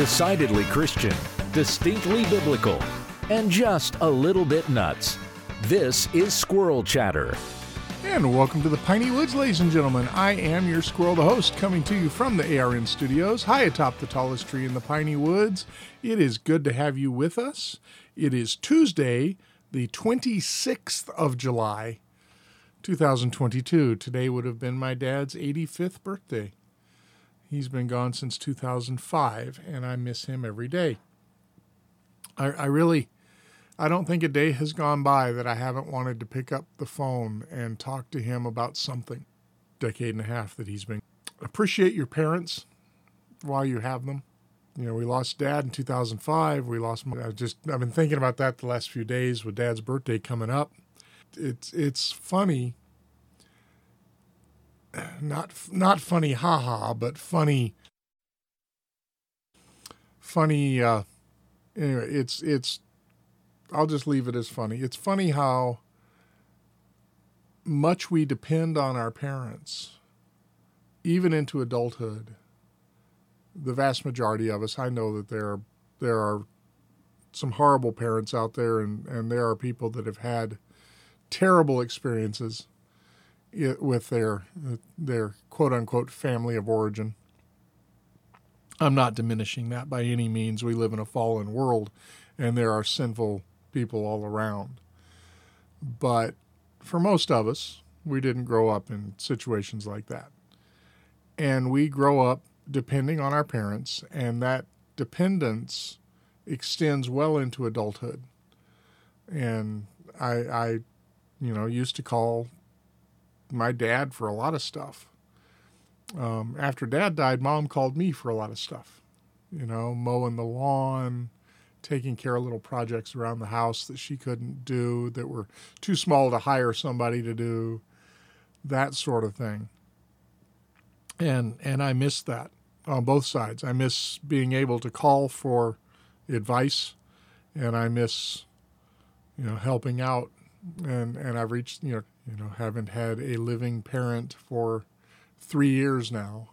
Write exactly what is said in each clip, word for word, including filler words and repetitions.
Decidedly Christian, distinctly biblical, and just a little bit nuts. This is Squirrel Chatter. And welcome to the Piney Woods, ladies and gentlemen. I am your squirrel, the host, coming to you from the A R N studios, high atop the tallest tree in the Piney Woods. It is good to have you with us. It is Tuesday, the twenty-sixth of July, two thousand twenty-two. Today would have been my dad's eighty-fifth birthday. He's been gone since two thousand five, and I miss him every day. I, I really... I don't think a day has gone by that I haven't wanted to pick up the phone and talk to him about something. Decade and a half that he's been. Appreciate your parents while you have them. You know, we lost Dad in two thousand five. We lost. I just I've been thinking about that the last few days with Dad's birthday coming up. It's it's funny. Not not funny, haha, but funny. Funny. Uh, anyway, it's it's. I'll just leave it as funny. It's funny how much we depend on our parents, even into adulthood. The vast majority of us, I know that there are, there are some horrible parents out there, and, and there are people that have had terrible experiences with their their quote-unquote family of origin. I'm not diminishing that by any means. We live in a fallen world, and there are sinful people all around. But for most of us, we didn't grow up in situations like that. And we grow up depending on our parents, and that dependence extends well into adulthood. And I, I you know, used to call my dad for a lot of stuff. Um, after Dad died, Mom called me for a lot of stuff. You know, mowing the lawn, taking care of little projects around the house that she couldn't do, that were too small to hire somebody to do, that sort of thing. And and I miss that on both sides. I miss being able to call for advice, and I miss, you know, helping out. And and I've reached, you know, you know, haven't had a living parent for three years now,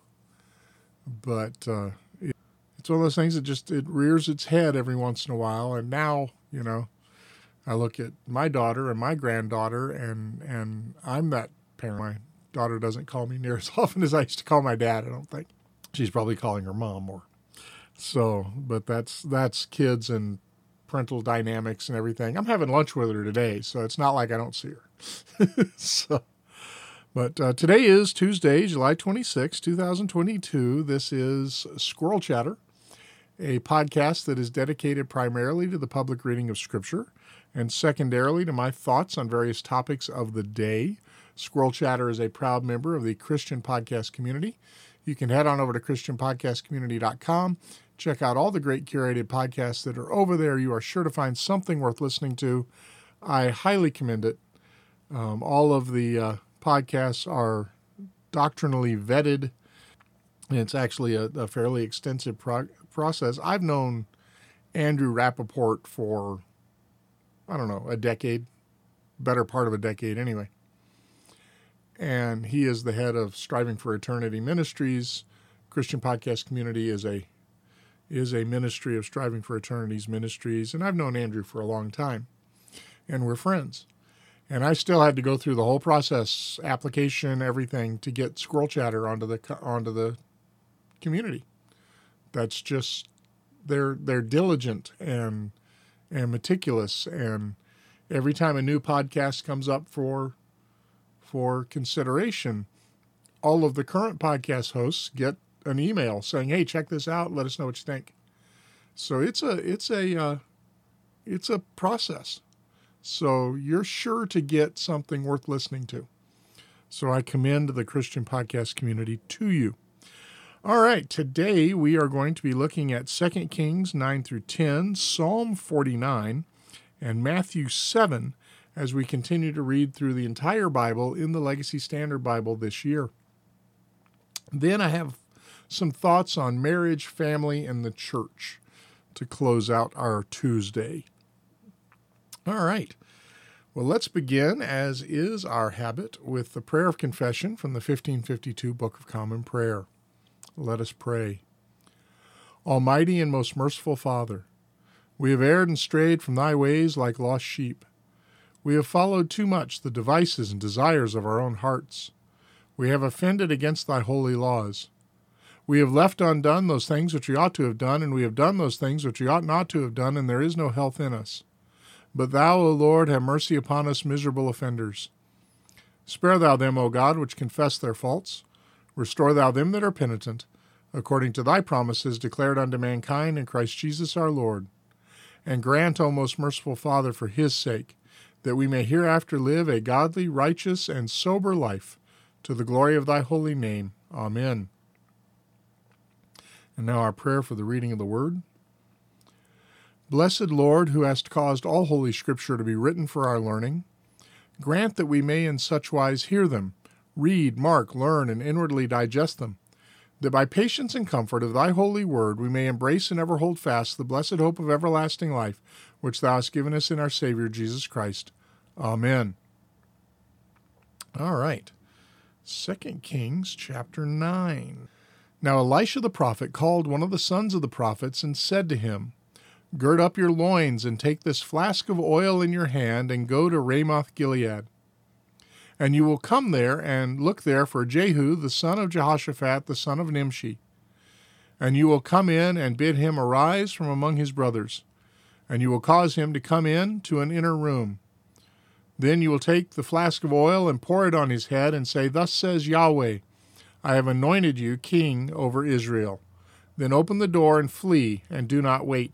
but uh, it's one of those things that just, it rears its head every once in a while. And now, you know, I look at my daughter and my granddaughter, and, and I'm that parent. My daughter doesn't call me near as often as I used to call my dad, I don't think. She's probably calling her mom more. So, but that's, that's kids and parental dynamics and everything. I'm having lunch with her today, so it's not like I don't see her. so, but uh, today is Tuesday, July twenty-sixth, twenty twenty-two. This is Squirrel Chatter, a podcast that is dedicated primarily to the public reading of Scripture and secondarily to my thoughts on various topics of the day. Squirrel Chatter is a proud member of the Christian Podcast Community. You can head on over to christian podcast community dot com. Check out all the great curated podcasts that are over there. You are sure to find something worth listening to. I highly commend it. Um, all of the uh, podcasts are doctrinally vetted. It's actually a, a fairly extensive pro- process. I've known Andrew Rappaport for, I don't know, a decade, better part of a decade anyway. And he is the head of Striving for Eternity Ministries. Christian Podcast Community is a is a ministry of Striving for Eternity's ministries. And I've known Andrew for a long time, and we're friends. And I still had to go through the whole process, application, everything, to get Squirrel Chatter onto the onto the community. That's just, they're they're diligent and and meticulous, and every time a new podcast comes up for for consideration, all of the current podcast hosts get an email saying, "Hey, check this out. Let us know what you think." So it's a it's a uh, it's a process. So you're sure to get something worth listening to. So I commend the Christian Podcast Community to you. All right, today we are going to be looking at Second Kings nine through ten, Psalm forty-nine, and Matthew seven as we continue to read through the entire Bible in the Legacy Standard Bible this year. Then I have some thoughts on marriage, family, and the church to close out our Tuesday. All right. Well, let's begin, as is our habit, with the prayer of confession from the fifteen fifty-two Book of Common Prayer. Let us pray. Almighty and most merciful Father, we have erred and strayed from thy ways like lost sheep. We have followed too much the devices and desires of our own hearts. We have offended against thy holy laws. We have left undone those things which we ought to have done, and we have done those things which we ought not to have done, and there is no health in us. But thou, O Lord, have mercy upon us miserable offenders. Spare thou them, O God, which confess their faults. Restore thou them that are penitent, according to thy promises declared unto mankind in Christ Jesus our Lord. And grant, O most merciful Father, for his sake, that we may hereafter live a godly, righteous, and sober life, to the glory of thy holy name. Amen. And now our prayer for the reading of the Word. Blessed Lord, who hast caused all Holy Scripture to be written for our learning, grant that we may in such wise hear them, read, mark, learn, and inwardly digest them, that by patience and comfort of thy holy word we may embrace and ever hold fast the blessed hope of everlasting life, which thou hast given us in our Savior Jesus Christ. Amen. All right. Second Kings chapter nine. Now Elisha the prophet called one of the sons of the prophets and said to him, Gird up your loins and take this flask of oil in your hand and go to Ramoth Gilead. And you will come there and look there for Jehu the son of Jehoshaphat the son of Nimshi. And you will come in and bid him arise from among his brothers. And you will cause him to come in to an inner room. Then you will take the flask of oil and pour it on his head and say, Thus says Yahweh, I have anointed you king over Israel. Then open the door and flee, and do not wait.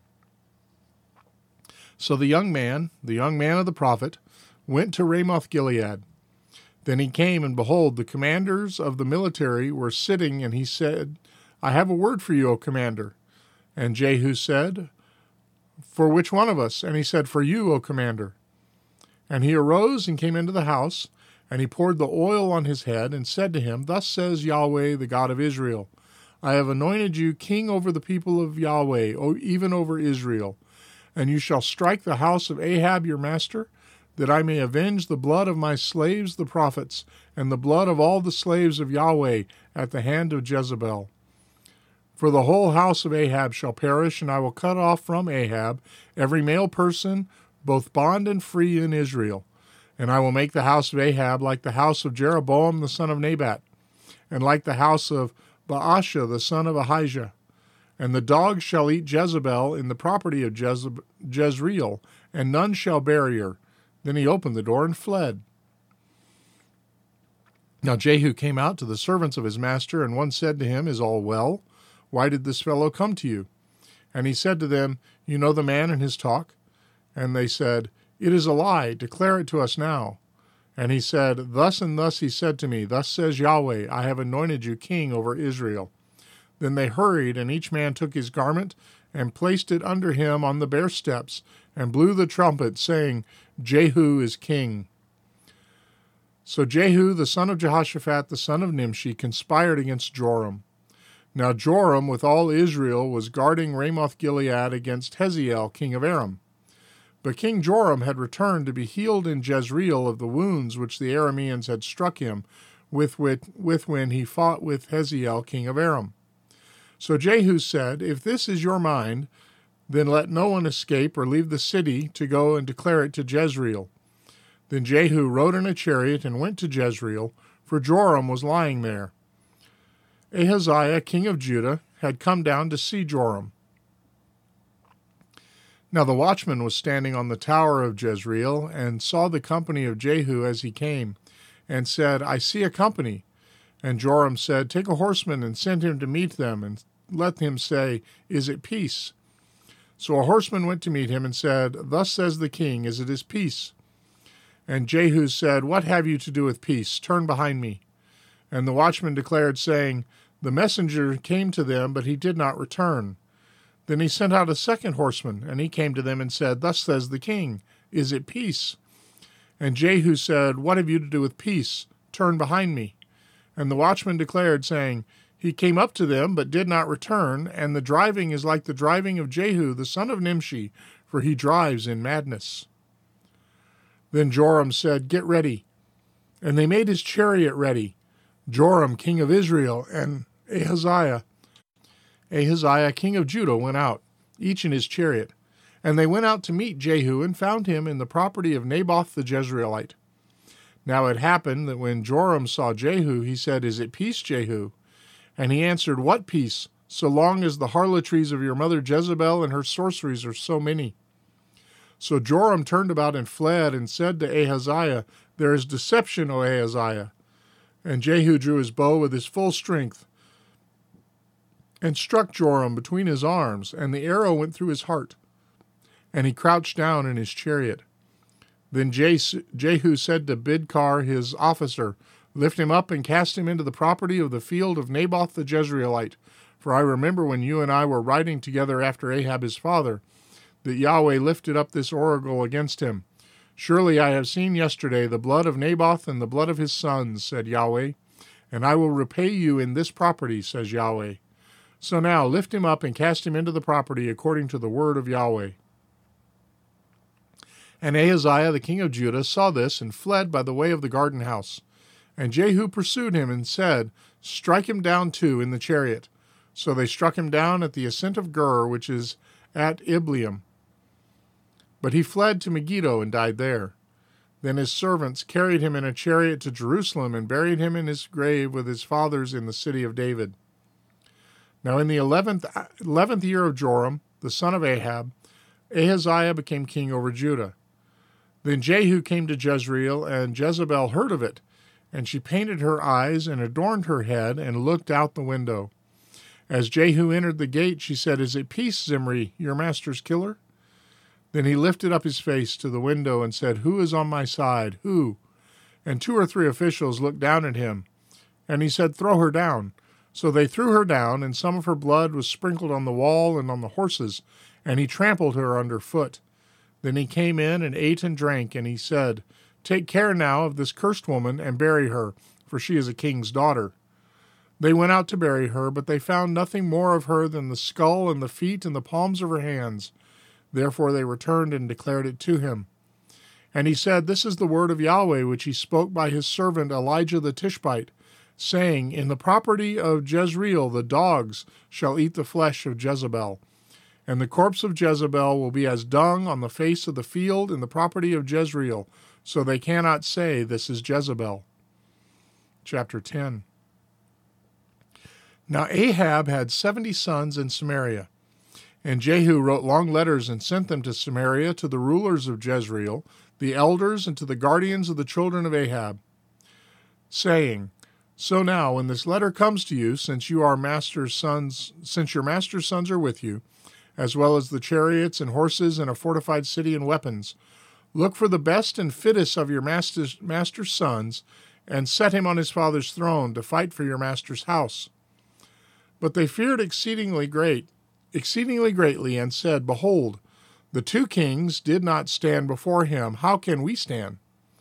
So the young man, the young man of the prophet, went to Ramoth Gilead. Then he came, and behold, the commanders of the military were sitting, and he said, I have a word for you, O commander. And Jehu said, For which one of us? And he said, For you, O commander. And he arose and came into the house, and he poured the oil on his head, and said to him, Thus says Yahweh, the God of Israel, I have anointed you king over the people of Yahweh, even over Israel. And you shall strike the house of Ahab your master, that I may avenge the blood of my slaves the prophets, and the blood of all the slaves of Yahweh at the hand of Jezebel. For the whole house of Ahab shall perish, and I will cut off from Ahab every male person, both bond and free in Israel. And I will make the house of Ahab like the house of Jeroboam the son of Nebat, and like the house of Baasha the son of Ahijah. And the dogs shall eat Jezebel in the property of Jezeb- Jezreel, and none shall bury her. Then he opened the door and fled. Now Jehu came out to the servants of his master, and one said to him, Is all well? Why did this fellow come to you? And he said to them, You know the man and his talk? And they said, It is a lie. Declare it to us now. And he said, Thus and thus he said to me, Thus says Yahweh, I have anointed you king over Israel. Then they hurried, and each man took his garment, and placed it under him on the bare steps, and blew the trumpet, saying, Jehu is king. So Jehu, the son of Jehoshaphat, the son of Nimshi, conspired against Joram. Now Joram, with all Israel, was guarding Ramoth Gilead against Hazael, king of Aram. But King Joram had returned to be healed in Jezreel of the wounds which the Arameans had struck him with, with, with when he fought with Hazael, king of Aram. So Jehu said, If this is your mind, then let no one escape or leave the city to go and declare it to Jezreel. Then Jehu rode in a chariot and went to Jezreel, for Joram was lying there. Ahaziah, king of Judah, had come down to see Joram. Now the watchman was standing on the tower of Jezreel, and saw the company of Jehu as he came, and said, I see a company. And Joram said, Take a horseman and send him to meet them, and let him say, Is it peace? So a horseman went to meet him and said, Thus says the king, Is it is peace? And Jehu said, What have you to do with peace? Turn behind me. And the watchman declared, saying, The messenger came to them, but he did not return. Then he sent out a second horseman, and he came to them and said, Thus says the king, Is it peace? And Jehu said, What have you to do with peace? Turn behind me. And the watchman declared, saying, He came up to them, but did not return, and the driving is like the driving of Jehu, the son of Nimshi, for he drives in madness. Then Joram said, Get ready. And they made his chariot ready, Joram, king of Israel, and Ahaziah. Ahaziah king of Judah went out, each in his chariot. And they went out to meet Jehu and found him in the property of Naboth the Jezreelite. Now it happened that when Joram saw Jehu, he said, "Is it peace, Jehu?" And he answered, "What peace, so long as the harlotries of your mother Jezebel and her sorceries are so many?" So Joram turned about and fled and said to Ahaziah, "There is deception, O Ahaziah." And Jehu drew his bow with his full strength and struck Joram between his arms, and the arrow went through his heart. And he crouched down in his chariot. Then Jehu said to Bidkar, his officer, "Lift him up and cast him into the property of the field of Naboth the Jezreelite. For I remember when you and I were riding together after Ahab his father, that Yahweh lifted up this oracle against him. Surely I have seen yesterday the blood of Naboth and the blood of his sons, said Yahweh, and I will repay you in this property, says Yahweh. So now lift him up and cast him into the property according to the word of Yahweh." And Ahaziah the king of Judah saw this and fled by the way of the garden house. And Jehu pursued him and said, "Strike him down too in the chariot." So they struck him down at the ascent of Gur, which is at Ibleam. But he fled to Megiddo and died there. Then his servants carried him in a chariot to Jerusalem and buried him in his grave with his fathers in the city of David. Now in the eleventh, eleventh year of Joram, the son of Ahab, Ahaziah became king over Judah. Then Jehu came to Jezreel, and Jezebel heard of it, and she painted her eyes and adorned her head and looked out the window. As Jehu entered the gate, she said, "Is it peace, Zimri, your master's killer?" Then he lifted up his face to the window and said, "Who is on my side? Who?" And two or three officials looked down at him. And he said, "Throw her down." So they threw her down, and some of her blood was sprinkled on the wall and on the horses, and he trampled her underfoot. Then he came in and ate and drank, and he said, "Take care now of this cursed woman and bury her, for she is a king's daughter." They went out to bury her, but they found nothing more of her than the skull and the feet and the palms of her hands. Therefore they returned and declared it to him. And he said, "This is the word of Yahweh, which he spoke by his servant Elijah the Tishbite, saying, In the property of Jezreel the dogs shall eat the flesh of Jezebel. And the corpse of Jezebel will be as dung on the face of the field in the property of Jezreel, so they cannot say, This is Jezebel." Chapter ten. Now Ahab had seventy sons in Samaria, and Jehu wrote long letters and sent them to Samaria to the rulers of Jezreel, the elders, and to the guardians of the children of Ahab, saying, "So now, when this letter comes to you, since you are master's sons, since your master's sons are with you, as well as the chariots and horses and a fortified city and weapons, look for the best and fittest of your master's, master's sons, and set him on his father's throne to fight for your master's house." But they feared exceedingly great, exceedingly greatly, and said, "Behold, the two kings did not stand before him. How can we stand?"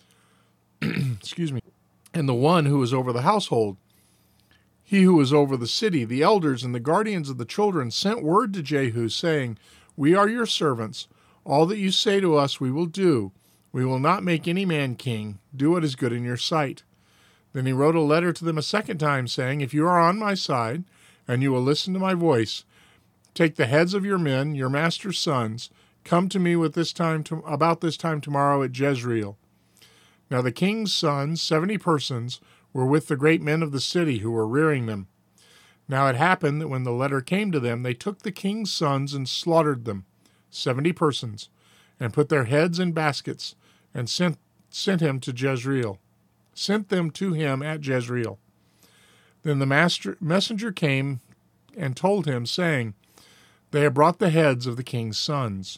Excuse me. And the one who was over the household, he who was over the city, the elders and the guardians of the children, sent word to Jehu, saying, "We are your servants. All that you say to us we will do. We will not make any man king. Do what is good in your sight." Then he wrote a letter to them a second time, saying, "If you are on my side, and you will listen to my voice, take the heads of your men, your master's sons, come to me with this time to, about this time tomorrow at Jezreel." Now the king's sons, seventy persons, were with the great men of the city who were rearing them. Now it happened that when the letter came to them, they took the king's sons and slaughtered them, seventy persons, and put their heads in baskets, and sent sent him to Jezreel, sent them to him at Jezreel. Then the master, messenger came and told him, saying, "They have brought the heads of the king's sons."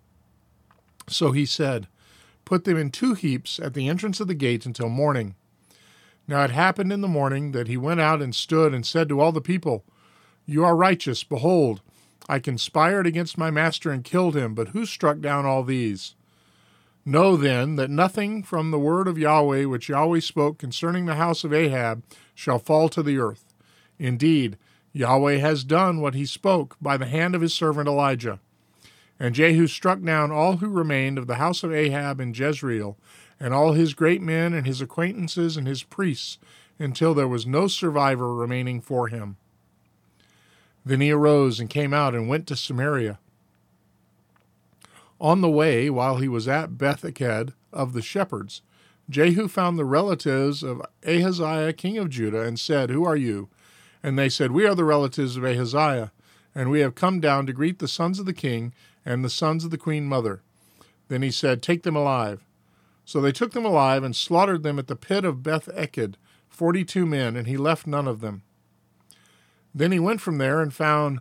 So he said, "Put them in two heaps at the entrance of the gate until morning." Now it happened in the morning that he went out and stood and said to all the people, "You are righteous. Behold, I conspired against my master and killed him, but who struck down all these? Know then that nothing from the word of Yahweh which Yahweh spoke concerning the house of Ahab shall fall to the earth. Indeed, Yahweh has done what he spoke by the hand of his servant Elijah." And Jehu struck down all who remained of the house of Ahab in Jezreel, and all his great men and his acquaintances and his priests, until there was no survivor remaining for him. Then he arose and came out and went to Samaria. On the way, while he was at Beth-eked of the shepherds, Jehu found the relatives of Ahaziah, king of Judah, and said, "Who are you?" And they said, "We are the relatives of Ahaziah, and we have come down to greet the sons of the king and the sons of the queen mother." Then he said, "Take them alive." So they took them alive and slaughtered them at the pit of Beth-eked, forty-two men, and he left none of them. Then he went from there and found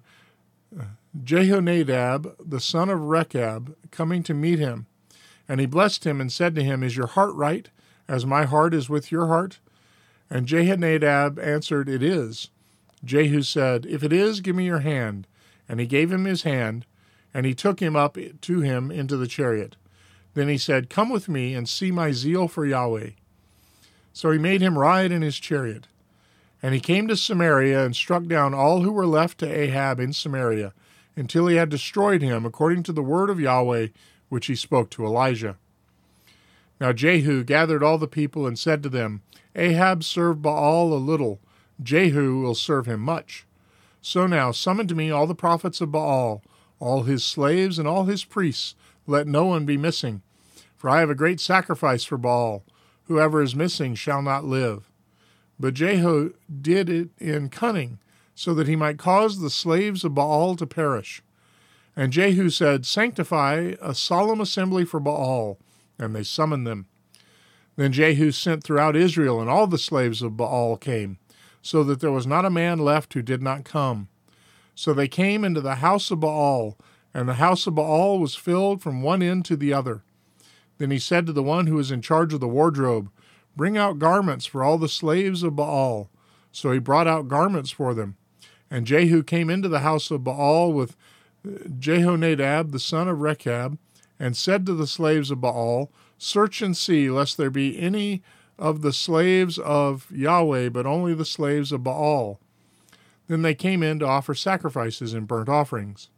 Jehonadab, the son of Rechab, coming to meet him. And he blessed him and said to him, "Is your heart right, as my heart is with your heart?" And Jehonadab answered, "It is." Jehu said, "If it is, give me your hand." And he gave him his hand, and he took him up to him into the chariot. Then he said, "Come with me and see my zeal for Yahweh." So he made him ride in his chariot. And he came to Samaria and struck down all who were left to Ahab in Samaria, until he had destroyed him, according to the word of Yahweh, which he spoke to Elijah. Now Jehu gathered all the people and said to them, "Ahab served Baal a little, Jehu will serve him much. So now summon to me all the prophets of Baal, all his slaves and all his priests, let no one be missing. For I have a great sacrifice for Baal. Whoever is missing shall not live." But Jehu did it in cunning, so that he might cause the slaves of Baal to perish. And Jehu said, "Sanctify a solemn assembly for Baal." And they summoned them. Then Jehu sent throughout Israel, and all the slaves of Baal came, so that there was not a man left who did not come. So they came into the house of Baal, and the house of Baal was filled from one end to the other. Then he said to the one who was in charge of the wardrobe, "Bring out garments for all the slaves of Baal." So he brought out garments for them. And Jehu came into the house of Baal with Jehonadab, the son of Rechab, and said to the slaves of Baal, "Search and see, lest there be any of the slaves of Yahweh, but only the slaves of Baal." Then they came in to offer sacrifices and burnt offerings.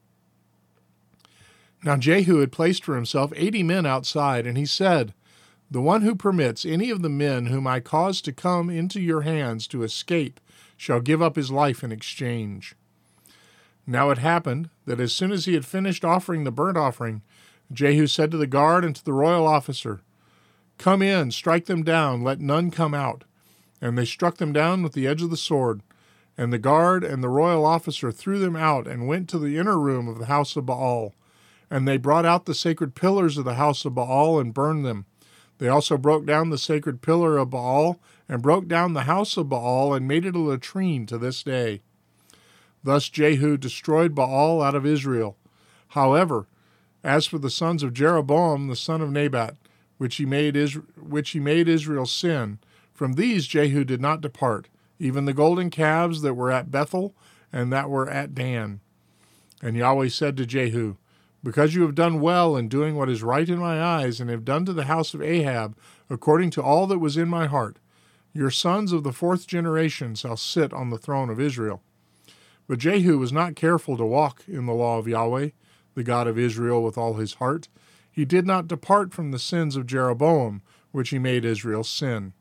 Now Jehu had placed for himself eighty men outside, and he said, "The one who permits any of the men whom I cause to come into your hands to escape shall give up his life in exchange." Now it happened that as soon as he had finished offering the burnt offering, Jehu said to the guard and to the royal officer, "Come in, strike them down, let none come out." And they struck them down with the edge of the sword. And the guard and the royal officer threw them out and went to the inner room of the house of Baal. And they brought out the sacred pillars of the house of Baal and burned them. They also broke down the sacred pillar of Baal and broke down the house of Baal and made it a latrine to this day. Thus Jehu destroyed Baal out of Israel. However, as for the sons of Jeroboam, the son of Nebat, which he made Israel, which he made Israel sin, from these Jehu did not depart, even the golden calves that were at Bethel and that were at Dan. And Yahweh said to Jehu, "Because you have done well in doing what is right in my eyes, and have done to the house of Ahab according to all that was in my heart, your sons of the fourth generation shall sit on the throne of Israel." But Jehu was not careful to walk in the law of Yahweh, the God of Israel, with all his heart. He did not depart from the sins of Jeroboam, which he made Israel sin.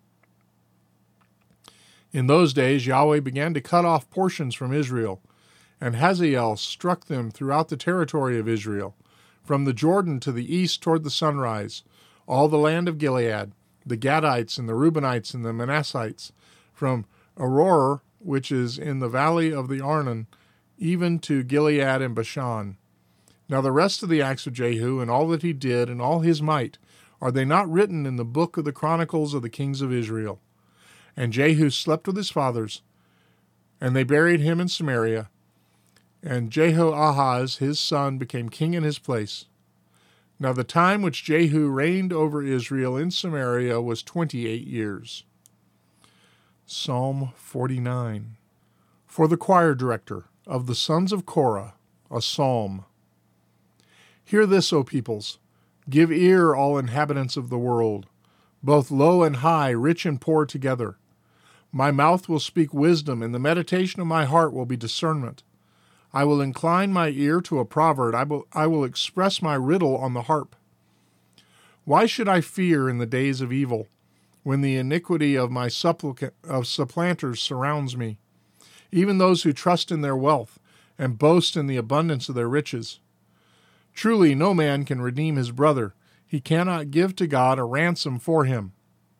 In those days Yahweh began to cut off portions from Israel, and Hazael struck them throughout the territory of Israel, from the Jordan to the east toward the sunrise, all the land of Gilead, the Gadites and the Reubenites and the Manassites, from Aroer, which is in the valley of the Arnon, even to Gilead and Bashan. Now the rest of the acts of Jehu, and all that he did, and all his might, are they not written in the book of the chronicles of the kings of Israel? And Jehu slept with his fathers, and they buried him in Samaria. And Jehoahaz his son became king in his place. Now the time which Jehu reigned over Israel in Samaria was twenty-eight years. Psalm forty-nine. For the choir director of the sons of Korah, a psalm. Hear this, O peoples. Give ear, all inhabitants of the world, both low and high, rich and poor together. My mouth will speak wisdom, and the meditation of my heart will be discernment. I will incline my ear to a proverb. I will, I will express my riddle on the harp. Why should I fear in the days of evil, when the iniquity of my supplica- of supplanters surrounds me? even those who trust in their wealth and boast in the abundance of their riches. Truly, no man can redeem his brother. He cannot give to God a ransom for him.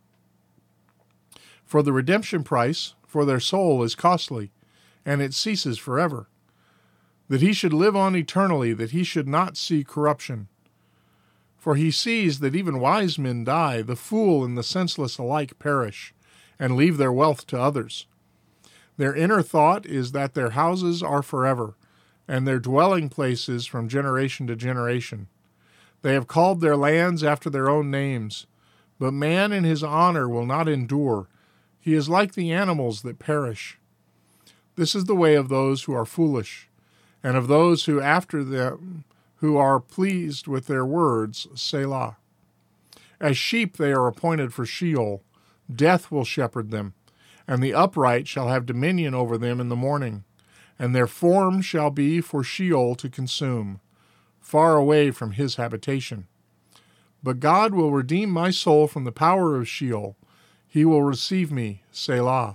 For the redemption price for their soul is costly, and it ceases forever. That he should live on eternally, that he should not see corruption. For he sees that even wise men die, the fool and the senseless alike perish, and leave their wealth to others. Their inner thought is that their houses are forever, and their dwelling places from generation to generation. They have called their lands after their own names, but man in his honor will not endure. He is like the animals that perish. This is the way of those who are foolish, and of those who after them who are pleased with their words, Selah. As sheep they are appointed for Sheol. Death will shepherd them, and the upright shall have dominion over them in the morning, and their form shall be for Sheol to consume, far away from his habitation. But God will redeem my soul from the power of Sheol. He will receive me, Selah.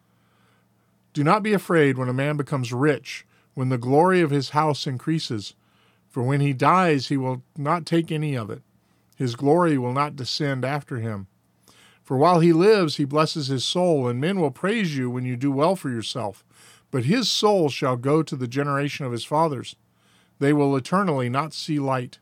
Do not be afraid when a man becomes rich, when the glory of his house increases. For when he dies, he will not take any of it. His glory will not descend after him. For while he lives, he blesses his soul, and men will praise you when you do well for yourself. But his soul shall go to the generation of his fathers. They will eternally not see light.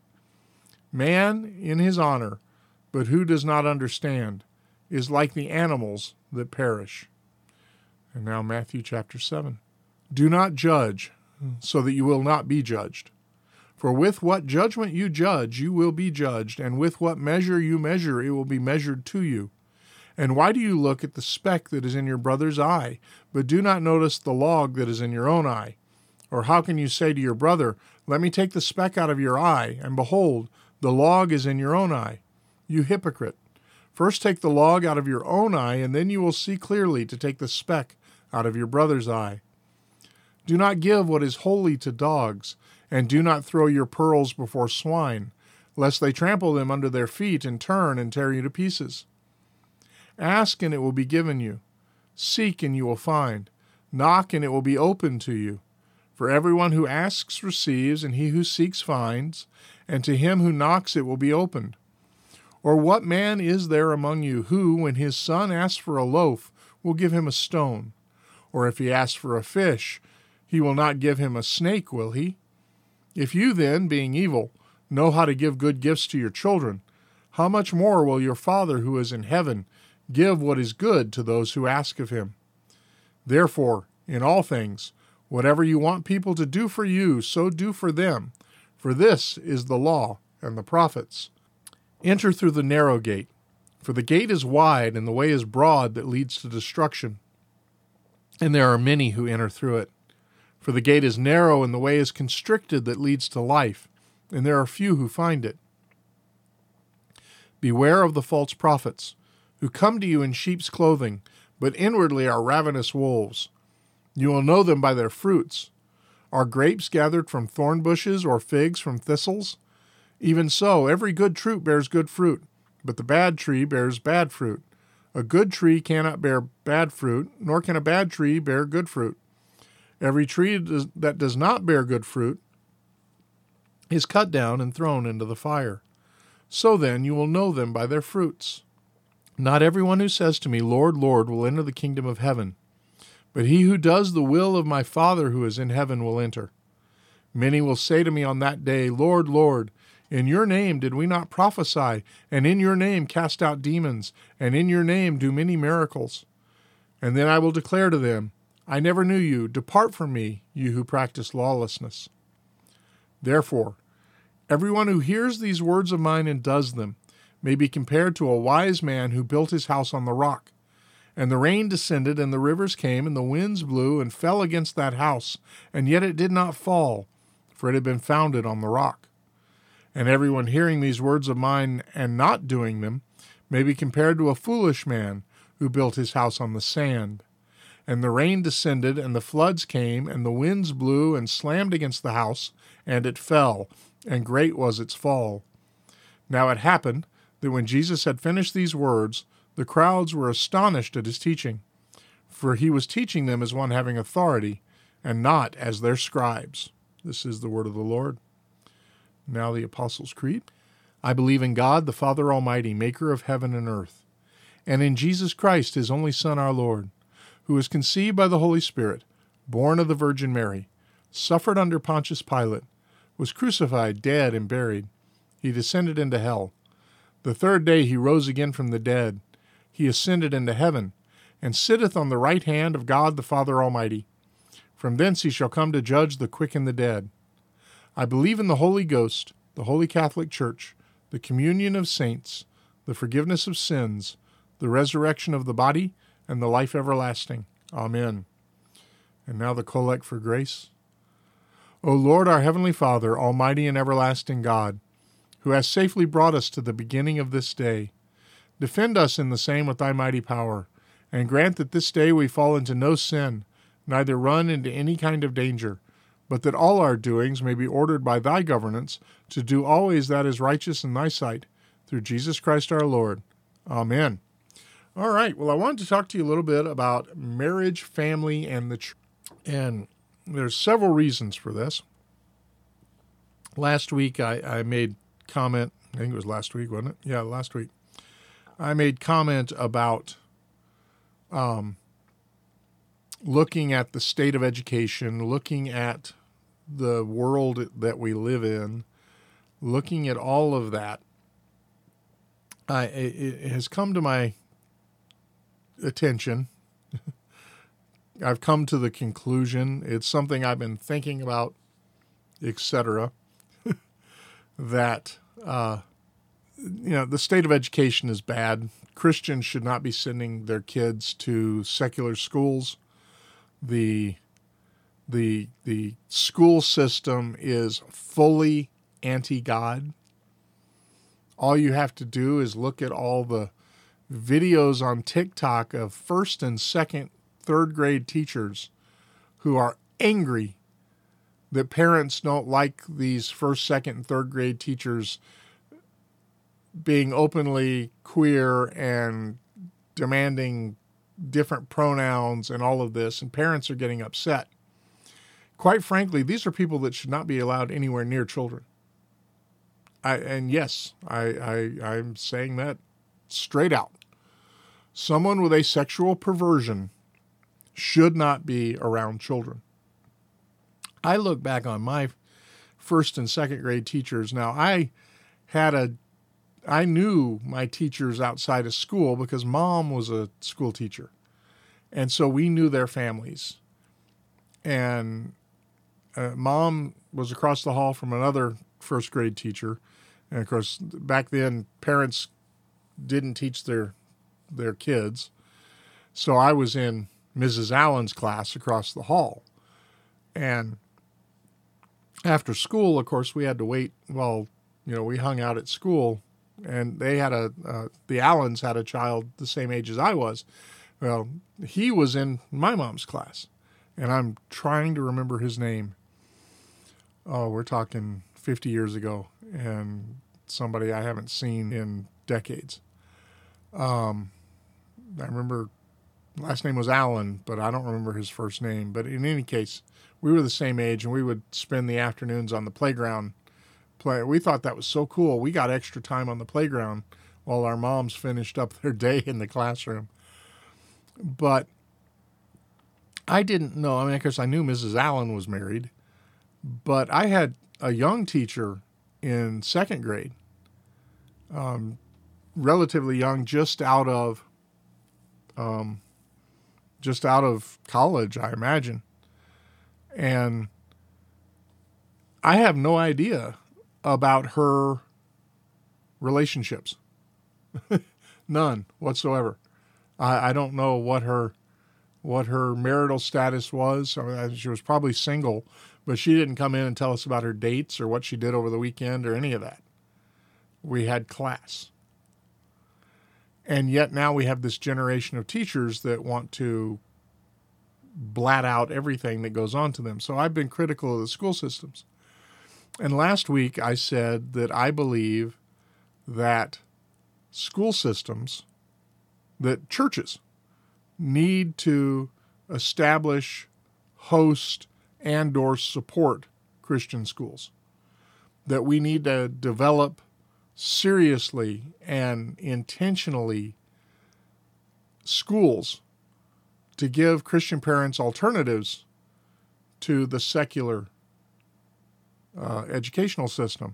Man in his honor, but who does not understand, is like the animals that perish. And now Matthew chapter seven. Do not judge, so that you will not be judged. For with what judgment you judge, you will be judged, and with what measure you measure, it will be measured to you. And why do you look at the speck that is in your brother's eye, but do not notice the log that is in your own eye? Or how can you say to your brother, let me take the speck out of your eye, and behold, the log is in your own eye? You hypocrite! First take the log out of your own eye, and then you will see clearly to take the speck out of your brother's eye. Do not give what is holy to dogs, and do not throw your pearls before swine, lest they trample them under their feet and turn and tear you to pieces. Ask, and it will be given you. Seek, and you will find. Knock, and it will be opened to you. For everyone who asks receives, and he who seeks finds, and to him who knocks it will be opened. Or what man is there among you who, when his son asks for a loaf, will give him a stone? Or if he asks for a fish, he will not give him a snake, will he? If you then, being evil, know how to give good gifts to your children, how much more will your Father who is in heaven give what is good to those who ask of him? Therefore, in all things, whatever you want people to do for you, so do for them, for this is the law and the prophets. Enter through the narrow gate, for the gate is wide and the way is broad that leads to destruction, and there are many who enter through it. For the gate is narrow and the way is constricted that leads to life, and there are few who find it. Beware of the false prophets, who come to you in sheep's clothing, but inwardly are ravenous wolves. You will know them by their fruits. Are grapes gathered from thorn bushes, or figs from thistles? Even so, every good tree bears good fruit, but the bad tree bears bad fruit. A good tree cannot bear bad fruit, nor can a bad tree bear good fruit. Every tree that does not bear good fruit is cut down and thrown into the fire. So then you will know them by their fruits. Not everyone who says to me, Lord, Lord, will enter the kingdom of heaven, but he who does the will of my Father who is in heaven will enter. Many will say to me on that day, Lord, Lord, in your name did we not prophesy, and in your name cast out demons, and in your name do many miracles? And then I will declare to them, I never knew you. Depart from me, you who practice lawlessness. Therefore, everyone who hears these words of mine and does them may be compared to a wise man who built his house on the rock. And the rain descended, and the rivers came, and the winds blew and fell against that house, and yet it did not fall, for it had been founded on the rock. And everyone hearing these words of mine and not doing them may be compared to a foolish man who built his house on the sand. And the rain descended, and the floods came, and the winds blew and slammed against the house, and it fell, and great was its fall. Now it happened that when Jesus had finished these words, the crowds were astonished at his teaching, for he was teaching them as one having authority, and not as their scribes. This is the word of the Lord. Now the Apostles' Creed. I believe in God, the Father Almighty, maker of heaven and earth, and in Jesus Christ, his only Son, our Lord, who was conceived by the Holy Spirit, born of the Virgin Mary, suffered under Pontius Pilate, was crucified, dead, and buried. He descended into hell. The third day he rose again from the dead. He ascended into heaven, and sitteth on the right hand of God the Father Almighty. From thence he shall come to judge the quick and the dead. I believe in the Holy Ghost, the Holy Catholic Church, the communion of saints, the forgiveness of sins, the resurrection of the body, and the life everlasting. Amen. And now the Collect for Grace. O Lord, our heavenly Father, almighty and everlasting God, who hast safely brought us to the beginning of this day, defend us in the same with thy mighty power, and grant that this day we fall into no sin, neither run into any kind of danger, but that all our doings may be ordered by thy governance to do always that is righteous in thy sight, through Jesus Christ our Lord. Amen. All right, well, I wanted to talk to you a little bit about marriage, family, and the church. And there's several reasons for this. Last week, I, I made comment, I think it was last week, wasn't it? Yeah, last week. I made comment about um, looking at the state of education, looking at the world that we live in, looking at all of that. I, it, it has come to my attention. I've come to the conclusion, it's something I've been thinking about, et cetera, that, uh, you know, the state of education is bad. Christians should not be sending their kids to secular schools. The, the, the school system is fully anti-God. All you have to do is look at all the videos on TikTok of first and second, third grade teachers who are angry that parents don't like these first, second, and third grade teachers being openly queer and demanding different pronouns and all of this, and parents are getting upset. Quite frankly, these are people that should not be allowed anywhere near children. I, and yes, I, I, I'm saying that straight out. Someone with a sexual perversion should not be around children. I look back on my first and second grade teachers. Now, I had a, I knew my teachers outside of school because mom was a school teacher. And so we knew their families. And uh, mom was across the hall from another first grade teacher. And of course, back then, parents didn't teach their their kids. So I was in Missus Allen's class across the hall. And after school, of course, we had to wait while, you know, we hung out at school. And they had a, uh, the Allens had a child the same age as I was. Well, he was in my mom's class. And I'm trying to remember his name. Oh, we're talking fifty years ago. And somebody I haven't seen in decades. Um, I remember last name was Allen, but I don't remember his first name. But in any case, we were the same age, and we would spend the afternoons on the playground. Play. We thought that was so cool. We got extra time on the playground while our moms finished up their day in the classroom. But I didn't know. I mean, of course, I knew Missus Allen was married, but I had a young teacher in second grade, um, relatively young, just out of, um, just out of college, I imagine. And I have no idea about her relationships. None whatsoever. I, I don't know what her, what her marital status was. I mean, she was probably single, but she didn't come in and tell us about her dates or what she did over the weekend or any of that. We had class. And yet now we have this generation of teachers that want to blat out everything that goes on to them. So I've been critical of the school systems. And last week I said that I believe that school systems, that churches, need to establish, host, and or support Christian schools. That we need to develop seriously and intentionally schools to give Christian parents alternatives to the secular uh, educational system.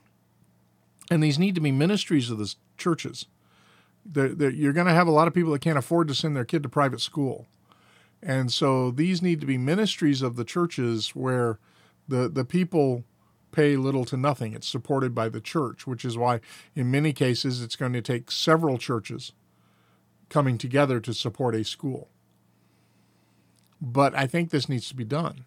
And these need to be ministries of the churches. They're, they're, you're going to have a lot of people that can't afford to send their kid to private school. And so these need to be ministries of the churches where the, the people pay little to nothing. It's supported by the church, which is why in many cases it's going to take several churches coming together to support a school. But I think this needs to be done.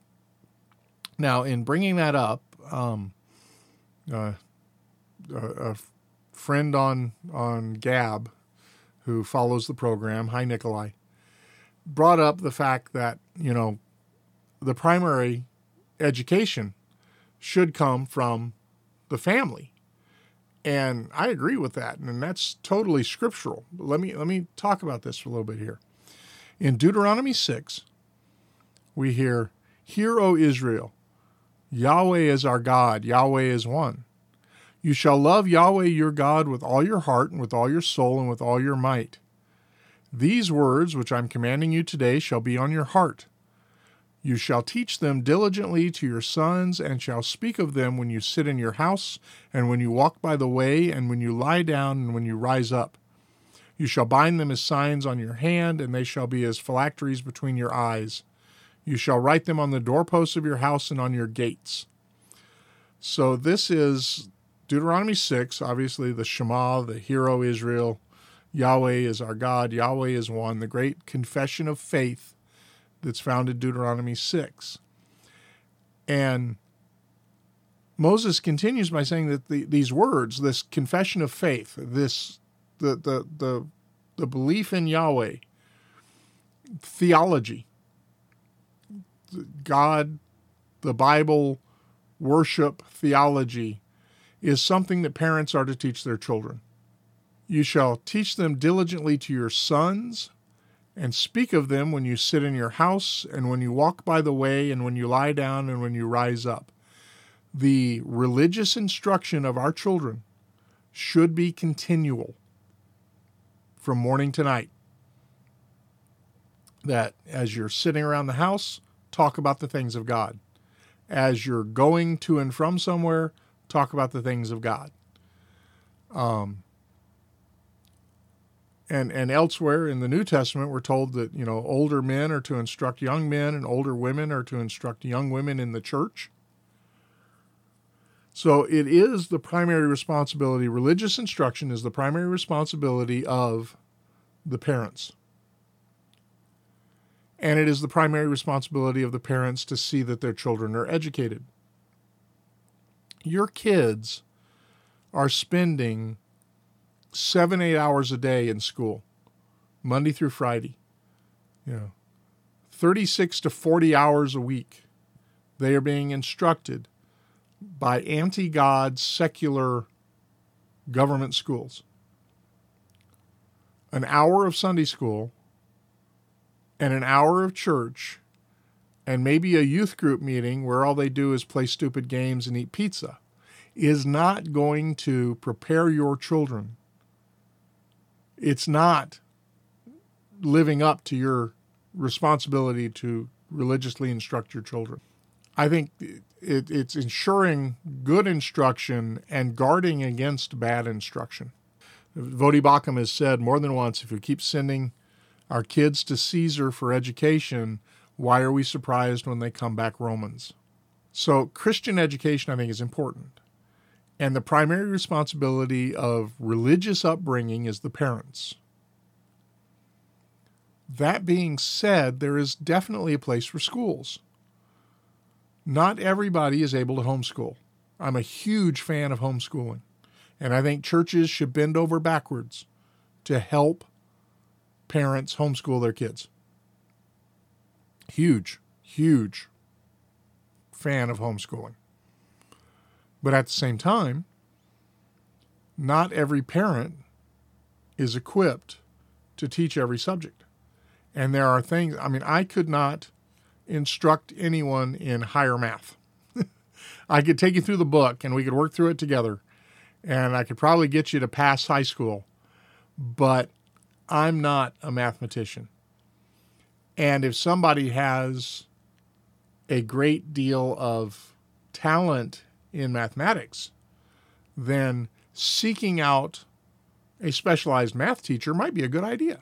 Now, in bringing that up, um, uh, a, a friend on, on Gab who follows the program, hi Nikolai, brought up the fact that, you know, the primary education should come from the family. And I agree with that, and that's totally scriptural. But let me let me talk about this for a little bit here. In Deuteronomy six, we hear, "Hear, O Israel, Yahweh is our God, Yahweh is one. You shall love Yahweh your God with all your heart and with all your soul and with all your might. These words which I'm commanding you today shall be on your heart. You shall teach them diligently to your sons, and shall speak of them when you sit in your house, and when you walk by the way, and when you lie down, and when you rise up. You shall bind them as signs on your hand, and they shall be as phylacteries between your eyes. You shall write them on the doorposts of your house and on your gates." So this is Deuteronomy six, obviously the Shema, the Hear, O Israel, Yahweh is our God, Yahweh is one, the great confession of faith that's found in Deuteronomy six. And Moses continues by saying that the, these words, this confession of faith, this the, the the the belief in Yahweh, theology, God, the Bible, worship, theology, is something that parents are to teach their children. You shall teach them diligently to your sons, and speak of them when you sit in your house, and when you walk by the way, and when you lie down, and when you rise up. The religious instruction of our children should be continual from morning to night. That as you're sitting around the house, talk about the things of God. As you're going to and from somewhere, talk about the things of God. Um, and and elsewhere in the New Testament, we're told that, you know, older men are to instruct young men, and older women are to instruct young women in the church. So it is the primary responsibility, religious instruction is the primary responsibility of the parents. And it is the primary responsibility of the parents to see that their children are educated. Your kids are spending seven, eight hours a day in school, Monday through Friday. You know, thirty-six to forty hours a week. They are being instructed by anti-God, secular government schools. An hour of Sunday school and an hour of church and maybe a youth group meeting where all they do is play stupid games and eat pizza is not going to prepare your children. It's not living up to your responsibility to religiously instruct your children. I think it, it's ensuring good instruction and guarding against bad instruction. Voddie Baucham has said more than once, if we keep sending our kids to Caesar for education, why are we surprised when they come back Romans? So Christian education, I think, is important. And the primary responsibility of religious upbringing is the parents. That being said, there is definitely a place for schools. Not everybody is able to homeschool. I'm a huge fan of homeschooling. And I think churches should bend over backwards to help parents homeschool their kids. Huge, huge fan of homeschooling. But at the same time, not every parent is equipped to teach every subject. And there are things, I mean, I could not instruct anyone in higher math. I could take you through the book and we could work through it together. And I could probably get you to pass high school. But I'm not a mathematician. And if somebody has a great deal of talent in mathematics, then seeking out a specialized math teacher might be a good idea.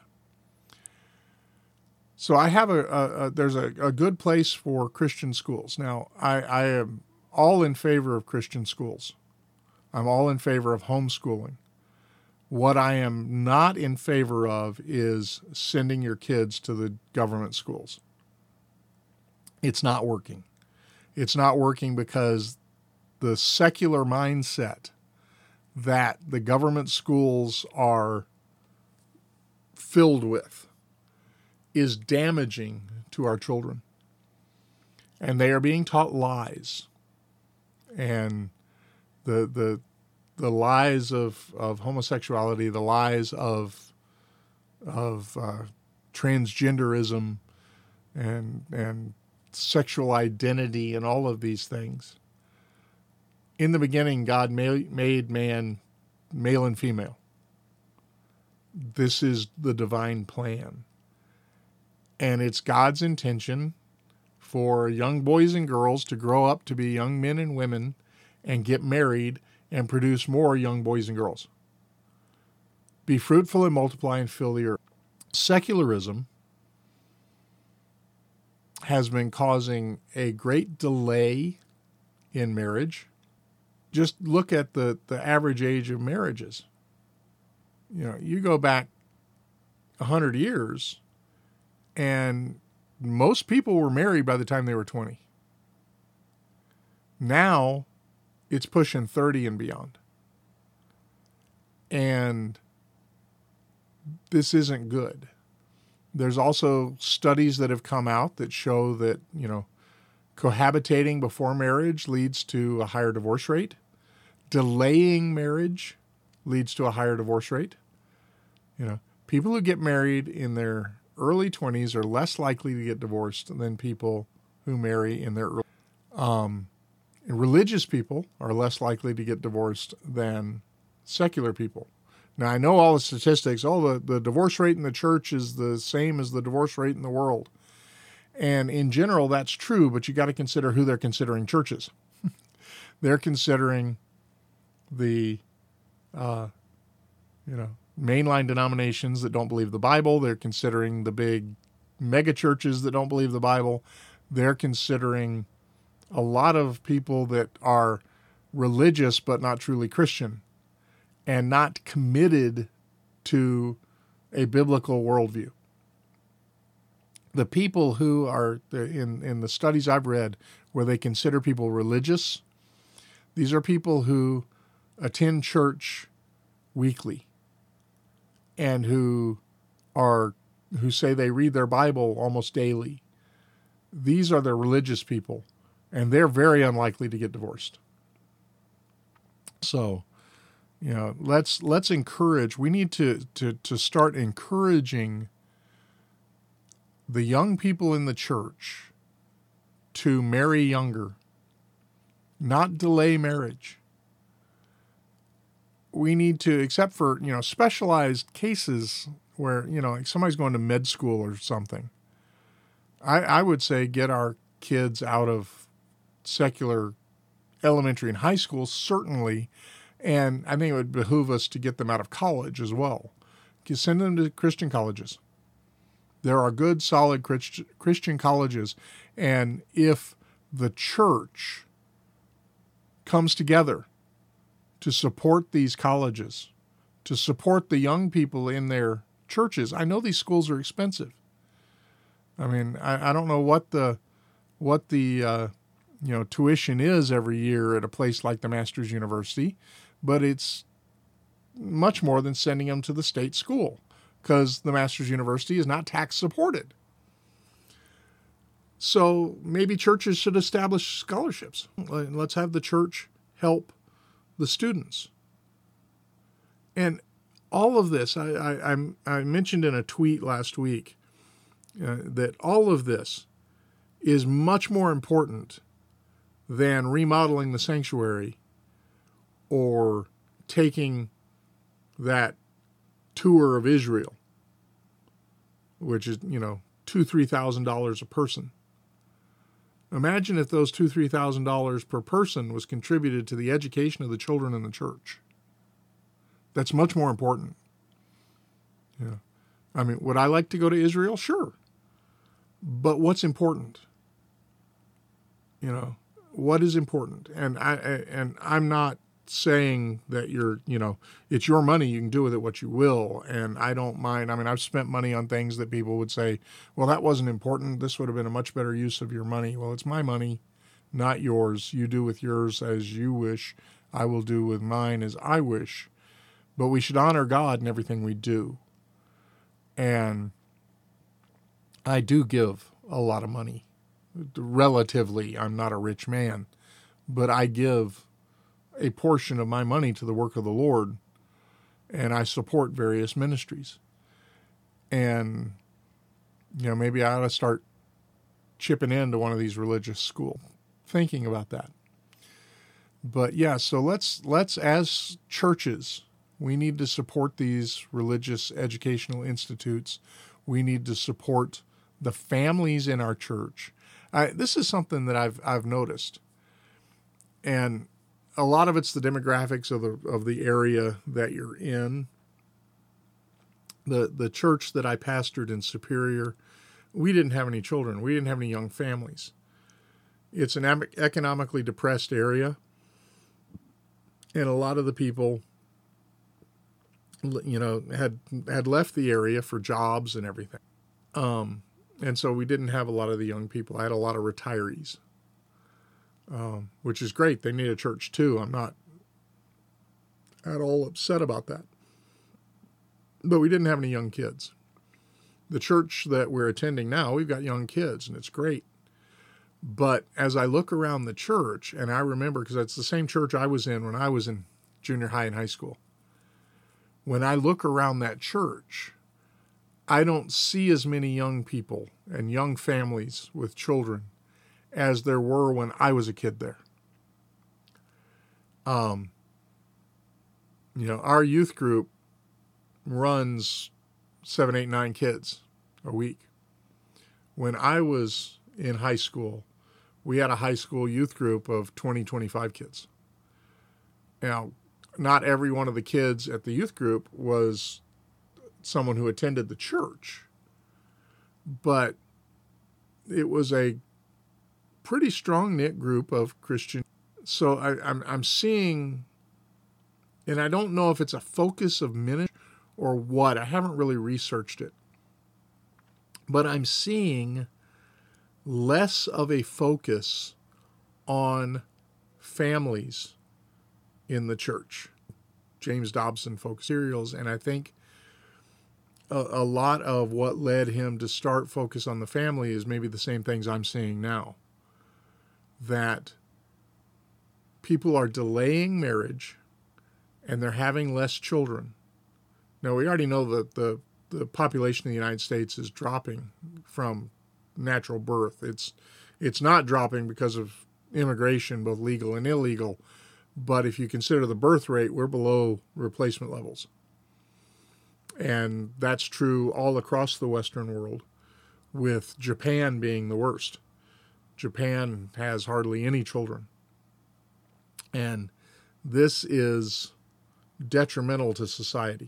So I have a, a, a there's a, a good place for Christian schools. Now, I, I am all in favor of Christian schools. I'm all in favor of homeschooling. What I am not in favor of is sending your kids to the government schools. It's not working. It's not working because the secular mindset that the government schools are filled with is damaging to our children. And they are being taught lies. And the the the lies of, of homosexuality, the lies of of uh, transgenderism and and sexual identity and all of these things. In the beginning, God ma- made man male and female. This is the divine plan. And it's God's intention for young boys and girls to grow up to be young men and women and get married and produce more young boys and girls. Be fruitful and multiply and fill the earth. Secularism has been causing a great delay in marriage. Just look at the, the average age of marriages. You know, you go back a hundred years and most people were married by the time they were twenty. Now it's pushing thirty and beyond. And this isn't good. There's also studies that have come out that show that, you know, cohabitating before marriage leads to a higher divorce rate. Delaying marriage leads to a higher divorce rate. You know, people who get married in their early twenties are less likely to get divorced than people who marry in their early. Um, religious people are less likely to get divorced than secular people. Now, I know all the statistics. Oh, the, the divorce rate in the church is the same as the divorce rate in the world. And in general, that's true, but you got to consider who they're considering churches. They're considering the, uh, you know, mainline denominations that don't believe the Bible. They're considering the big mega churches that don't believe the Bible. They're considering a lot of people that are religious but not truly Christian and not committed to a biblical worldview. The people who are, in, in the studies I've read, where they consider people religious, these are people who attend church weekly and who are who say they read their Bible almost daily. These are the religious people, and they're very unlikely to get divorced. So, you know, let's let's encourage. We need to to to start encouraging the young people in the church to marry younger, not delay marriage. We need to, except for, you know, specialized cases where, you know, like somebody's going to med school or something. I, I would say get our kids out of secular elementary and high school, certainly. And I think it would behoove us to get them out of college as well. You send them to Christian colleges. There are good, solid Christian colleges. And if the church comes together to support these colleges, to support the young people in their churches, I know these schools are expensive. I mean, I, I don't know what the what the uh, you know tuition is every year at a place like the Masters University, but it's much more than sending them to the state school because the Masters University is not tax supported. So maybe churches should establish scholarships. Let's have the church help the students. And all of this, I, I, I mentioned in a tweet last week, uh, that all of this is much more important than remodeling the sanctuary or taking that tour of Israel, which is, you know, two, three thousand dollars a person. Imagine if those two, three thousand dollars per person was contributed to the education of the children in the church. That's much more important. Yeah, I mean, would I like to go to Israel? Sure, but what's important? You know, what is important? And I and I'm not saying that you're, you know, it's your money, you can do with it what you will. And I don't mind. I mean, I've spent money on things that people would say, well, that wasn't important. This would have been a much better use of your money. Well, it's my money, not yours. You do with yours as you wish. I will do with mine as I wish. But we should honor God in everything we do. And I do give a lot of money. Relatively, I'm not a rich man, but I give a portion of my money to the work of the Lord, and I support various ministries. And, you know, maybe I ought to start chipping into one of these religious schools, thinking about that. But yeah, so let's, let's, as churches, we need to support these religious educational institutes. We need to support the families in our church. I, this is something that I've, I've noticed. And a lot of it's the demographics of the of the area that you're in. The the church that I pastored in Superior, we didn't have any children. We didn't have any young families. It's an economically depressed area, and a lot of the people, you know, had had left the area for jobs and everything. Um, and so we didn't have a lot of the young people. I had a lot of retirees. Um, which is great. They need a church too. I'm not at all upset about that. But we didn't have any young kids. The church that we're attending now, we've got young kids, and it's great. But as I look around the church, and I remember, because it's the same church I was in when I was in junior high and high school. When I look around that church, I don't see as many young people and young families with children as there were when I was a kid there. Um, you know, our youth group runs seven, eight, nine kids a week. When I was in high school, we had a high school youth group of twenty, twenty-five kids. Now, not every one of the kids at the youth group was someone who attended the church, but it was a pretty strong knit group of Christian. So I, I'm I'm seeing, and I don't know if it's a focus of ministry or what. I haven't really researched it, but I'm seeing less of a focus on families in the church. James Dobson focused serials, and I think a, a lot of what led him to start focus on the family is maybe the same things I'm seeing now. That people are delaying marriage and they're having less children. Now, we already know that the, the population of the United States is dropping from natural birth. It's it's not dropping because of immigration, both legal and illegal. But if you consider the birth rate, we're below replacement levels. And that's true all across the Western world, with Japan being the worst. Japan has hardly any children. And this is detrimental to society.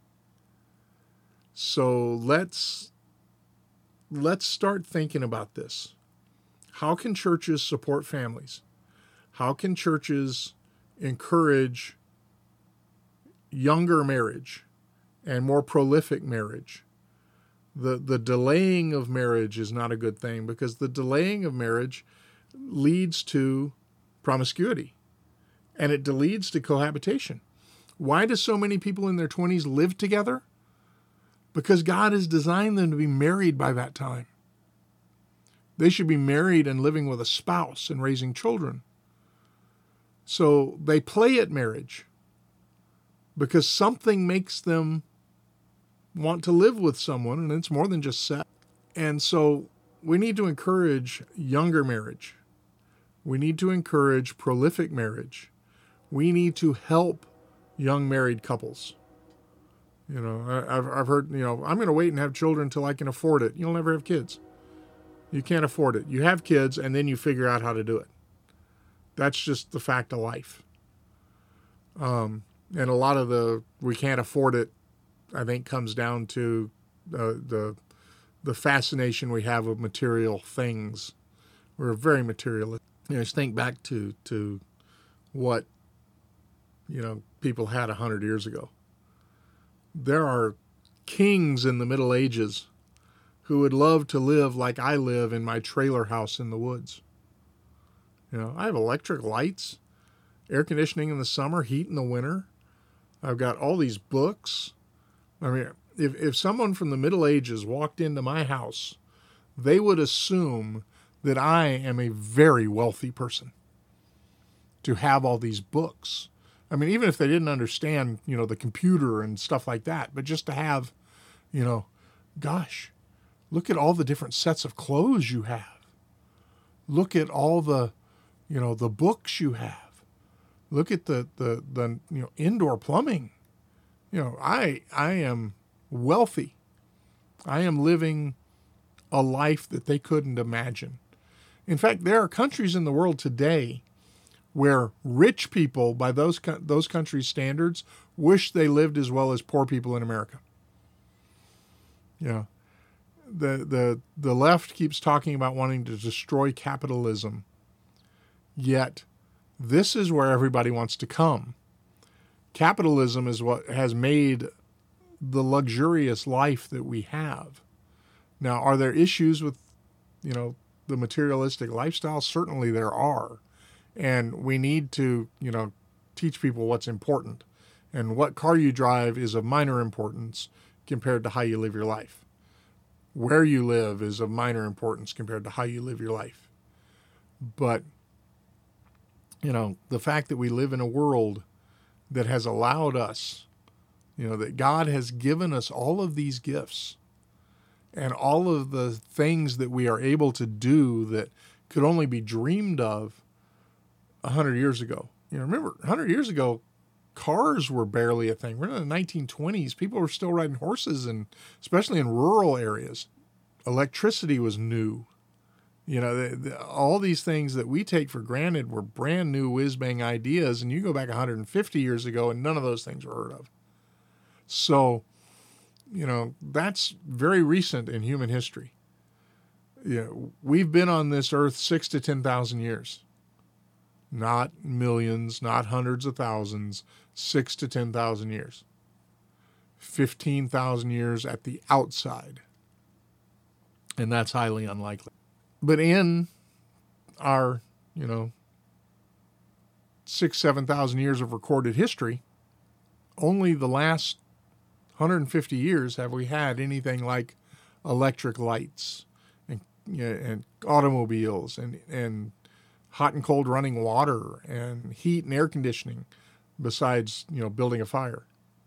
So let's let's start thinking about this. How can churches support families? How can churches encourage younger marriage and more prolific marriage? The the delaying of marriage is not a good thing, because the delaying of marriage leads to promiscuity, and it leads to cohabitation. Why do so many people in their twenties live together? Because God has designed them to be married by that time. They should be married and living with a spouse and raising children. So they play at marriage because something makes them want to live with someone, and it's more than just sex. And so we need to encourage younger marriage. We need to encourage prolific marriage. We need to help young married couples. You know, I, I've, I've heard, you know, I'm going to wait and have children until I can afford it. You'll never have kids. You can't afford it. You have kids and then you figure out how to do it. That's just the fact of life. Um, and a lot of the, we can't afford it, I think, comes down to uh, the the fascination we have with material things. We're very materialistic. You know, just think back to to what, you know, people had a hundred years ago. There are kings in the Middle Ages who would love to live like I live in my trailer house in the woods. You know, I have electric lights, air conditioning in the summer, heat in the winter. I've got all these books. I mean, if, if someone from the Middle Ages walked into my house, they would assume that I am a very wealthy person to have all these books. I mean, even if they didn't understand, you know, the computer and stuff like that, but just to have, you know, gosh, look at all the different sets of clothes you have. Look at all the, you know, the books you have. Look at the, the, the you know, indoor plumbing. You know, I, I am wealthy. I am living a life that they couldn't imagine. In fact, there are countries in the world today where rich people, by those those countries' standards, wish they lived as well as poor people in America. You know, the the the left keeps talking about wanting to destroy capitalism, yet this is where everybody wants to come. Capitalism is what has made the luxurious life that we have. Now, are there issues with, you know, the materialistic lifestyle? Certainly there are. And we need to, you know, teach people what's important. And what car you drive is of minor importance compared to how you live your life. Where you live is of minor importance compared to how you live your life. But, you know, the fact that we live in a world that has allowed us, you know, that God has given us all of these gifts and all of the things that we are able to do that could only be dreamed of a hundred years ago. You know, remember, a hundred years ago, cars were barely a thing. We're in the nineteen twenties. People were still riding horses, and especially in rural areas. Electricity was new. You know, the, the, all these things that we take for granted were brand new whiz-bang ideas, and you go back one hundred fifty years ago, and none of those things were heard of. So, you know, that's very recent in human history. You know, we've been on this earth six to ten thousand years. Not millions, not hundreds of thousands, six to ten thousand years. Fifteen thousand years at the outside. And that's highly unlikely. But in our, you know, six, seven thousand years of recorded history, only the last one hundred fifty years have we had anything like electric lights and, you know, and automobiles and, and hot and cold running water and heat and air conditioning, besides, you know, building a fire.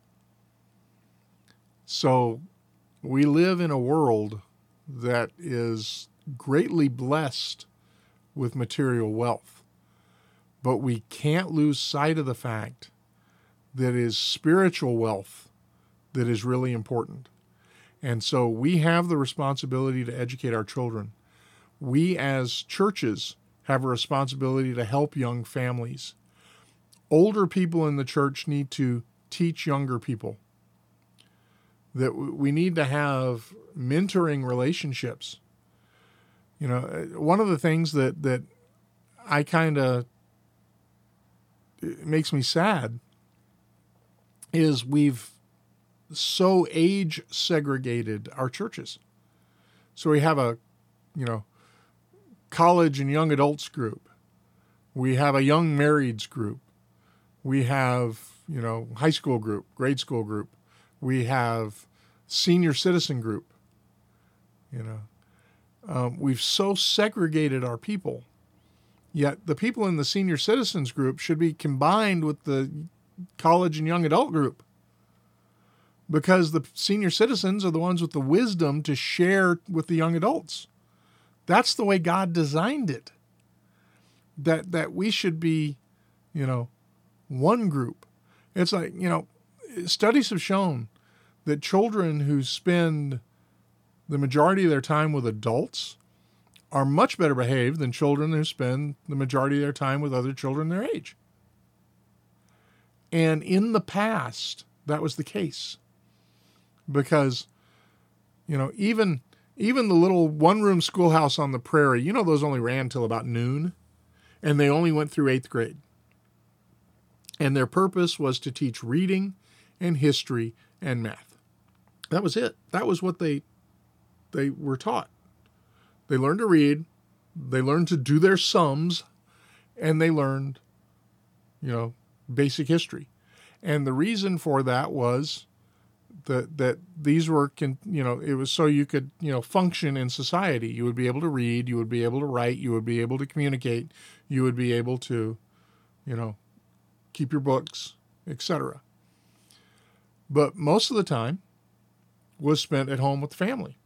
So we live in a world that is greatly blessed with material wealth, but we can't lose sight of the fact that it is spiritual wealth that is really important. And so we have the responsibility to educate our children. We as churches have a responsibility to help young families. Older people in the church need to teach younger people. That we need to have mentoring relationships. You know, one of the things that, that I kind of, makes me sad is we've so age segregated our churches. So we have a, you know, college and young adults group. We have a young marrieds group. We have, you know, high school group, grade school group. We have senior citizen group. You know, um, we've so segregated our people. Yet the people in the senior citizens group should be combined with the college and young adult group. because the senior citizens are the ones with the wisdom to share with the young adults. That's the way God designed it. That that we should be, you know, one group. It's like, you know, studies have shown that children who spend the majority of their time with adults are much better behaved than children who spend the majority of their time with other children their age. And in the past, that was the case. Because, you know, even even the little one-room schoolhouse on the prairie, you know, those only ran till about noon, and they only went through eighth grade. And their purpose was to teach reading and history and math. That was it. That was what they they were taught. They learned to read, they learned to do their sums, and they learned, you know, basic history. And the reason for that was that that these were, you know, it was so you could, you know, function in society. You would be able to read, you would be able to write, you would be able to communicate, you would be able to, you know, keep your books, et cetera. But most of the time was spent at home with the family,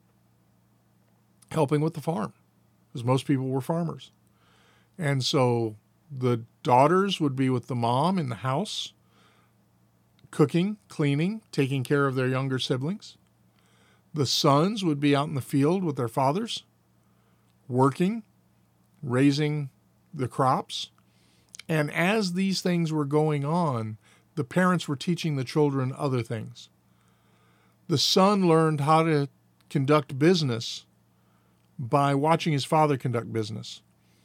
helping with the farm, because most people were farmers. And so the daughters would be with the mom in the house, cooking, cleaning, taking care of their younger siblings. The sons would be out in the field with their fathers, working, raising the crops. And as these things were going on, the parents were teaching the children other things. The son learned how to conduct business by watching his father conduct business.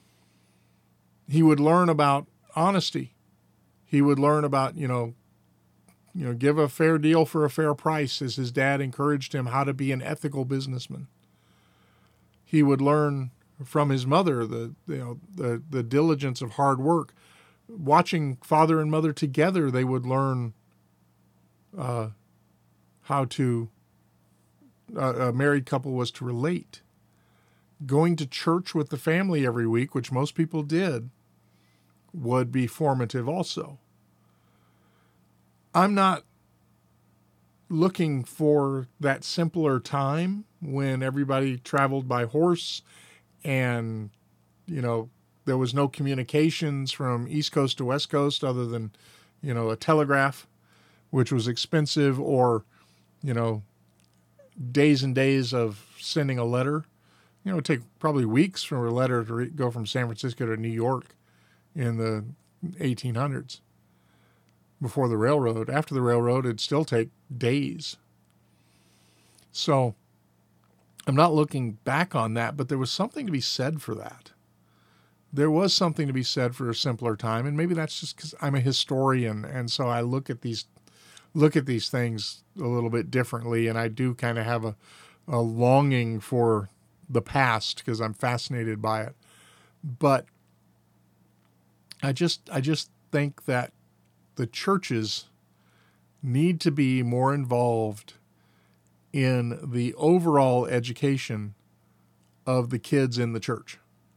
He would learn about honesty. He would learn about, you know, you know, give a fair deal for a fair price, as his dad encouraged him how to be an ethical businessman. He would learn from his mother the, you know, the, the diligence of hard work. Watching father and mother together, they would learn uh, how to, uh, a married couple was to relate. Going to church with the family every week, which most people did, would be formative also. I'm not looking for that simpler time when everybody traveled by horse and, you know, there was no communications from East Coast to West Coast other than, you know, a telegraph, which was expensive, or, you know, days and days of sending a letter. You know, it would take probably weeks for a letter to re- go from San Francisco to New York in the eighteen hundreds. Before the railroad. After the railroad, it'd still take days. So I'm not looking back on that, but there was something to be said for that. There was something to be said for a simpler time, and maybe that's just because I'm a historian, and so I look at these look at these things a little bit differently, and I do kind of have a, a longing for the past because I'm fascinated by it. But I just I just think that the churches need to be more involved in the overall education of the kids in the church.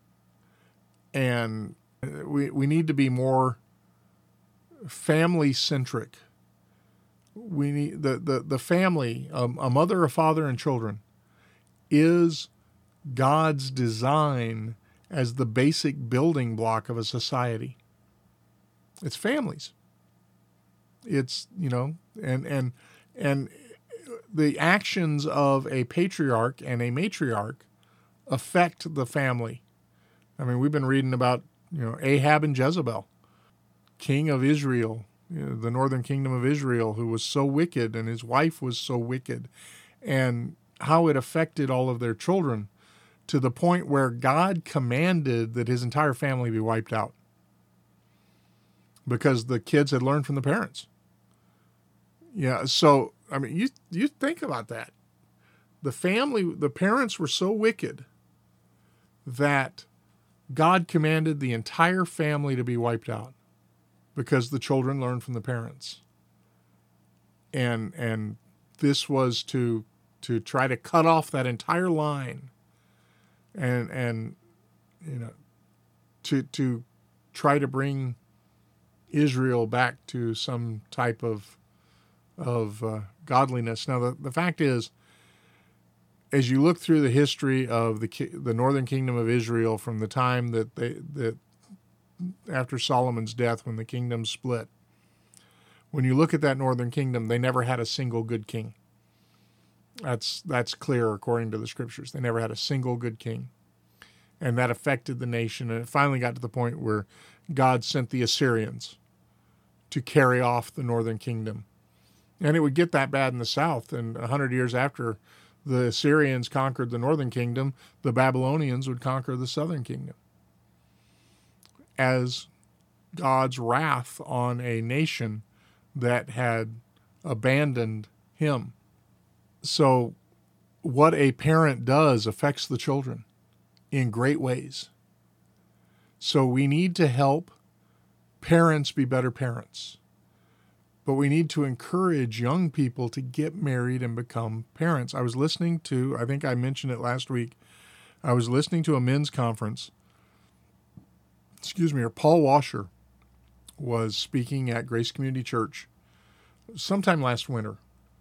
And we we need to be more family-centric. We need the, the, the family, um, a mother, a father, and children, is God's design as the basic building block of a society. It's families. It's, you know, and and and the actions of a patriarch and a matriarch affect the family. I mean, we've been reading about, you know, Ahab and Jezebel, king of Israel, you know, the northern kingdom of Israel, who was so wicked, and his wife was so wicked, and how it affected all of their children to the point where God commanded that his entire family be wiped out because the kids had learned from the parents. Yeah, so, I mean, you you think about that. The family, the parents were so wicked that God commanded the entire family to be wiped out because the children learned from the parents. And and this was to to try to cut off that entire line and and you know to to try to bring Israel back to some type of of uh, godliness. Now, the, the fact is, as you look through the history of the the northern kingdom of Israel from the time that they that after Solomon's death, when the kingdom split, when you look at that northern kingdom, they never had a single good king. That's that's clear according to the scriptures. They never had a single good king, and that affected the nation. And it finally got to the point where God sent the Assyrians to carry off the northern kingdom, and it would get that bad in the south. And a hundred years after the Assyrians conquered the northern kingdom, the Babylonians would conquer the southern kingdom as God's wrath on a nation that had abandoned him. So what a parent does affects the children in great ways. So we need to help parents be better parents. But we need to encourage young people to get married and become parents. I was listening to, I think I mentioned it last week, I was listening to a men's conference. Excuse me, or Paul Washer was speaking at Grace Community Church sometime last winter.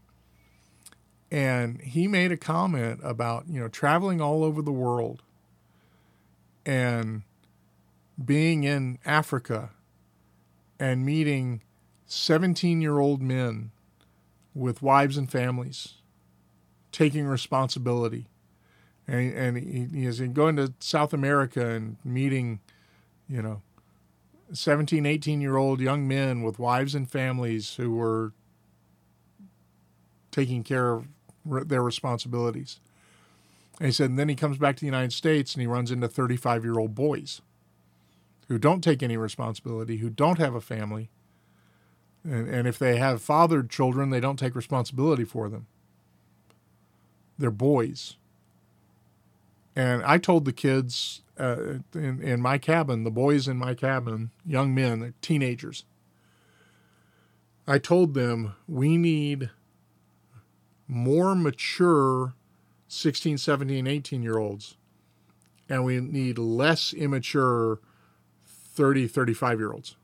And he made a comment about, you know, traveling all over the world and being in Africa and meeting seventeen-year-old men with wives and families, taking responsibility. And, and he, he is going to South America and meeting, you know, seventeen, eighteen-year-old young men with wives and families who were taking care of their responsibilities. And he said, and then he comes back to the United States and he runs into thirty-five-year-old boys who don't take any responsibility, who don't have a family. And, and if they have fathered children, they don't take responsibility for them. They're boys. And I told the kids uh, in, in my cabin, the boys in my cabin, young men, they're teenagers, I told them we need more mature sixteen, seventeen, eighteen-year-olds, and we need less immature thirty, thirty-five-year-olds.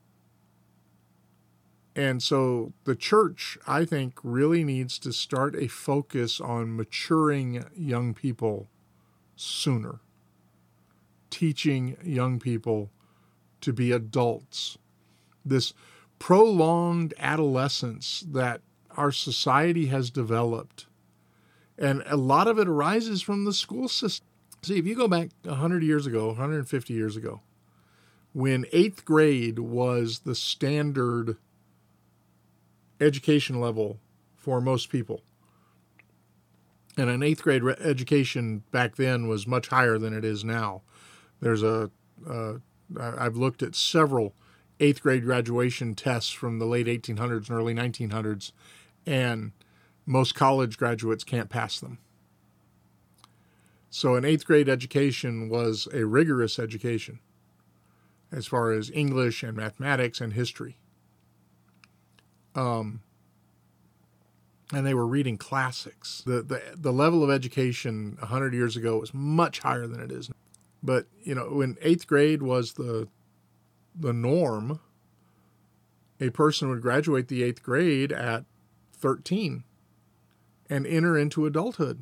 And so the church, I think, really needs to start a focus on maturing young people sooner, teaching young people to be adults. This prolonged adolescence that our society has developed, and a lot of it arises from the school system. See, if you go back one hundred years ago, one hundred fifty years ago, when eighth grade was the standard education level for most people, and an eighth grade re- education back then was much higher than it is now. There's a, uh, I've looked at several eighth grade graduation tests from the late eighteen hundreds and early nineteen hundreds, and most college graduates can't pass them. So an eighth grade education was a rigorous education as far as English and mathematics and history. Um, and they were reading classics. The, the the level of education one hundred years ago was much higher than it is now. But, you know, when eighth grade was the the norm, a person would graduate the eighth grade at thirteen and enter into adulthood.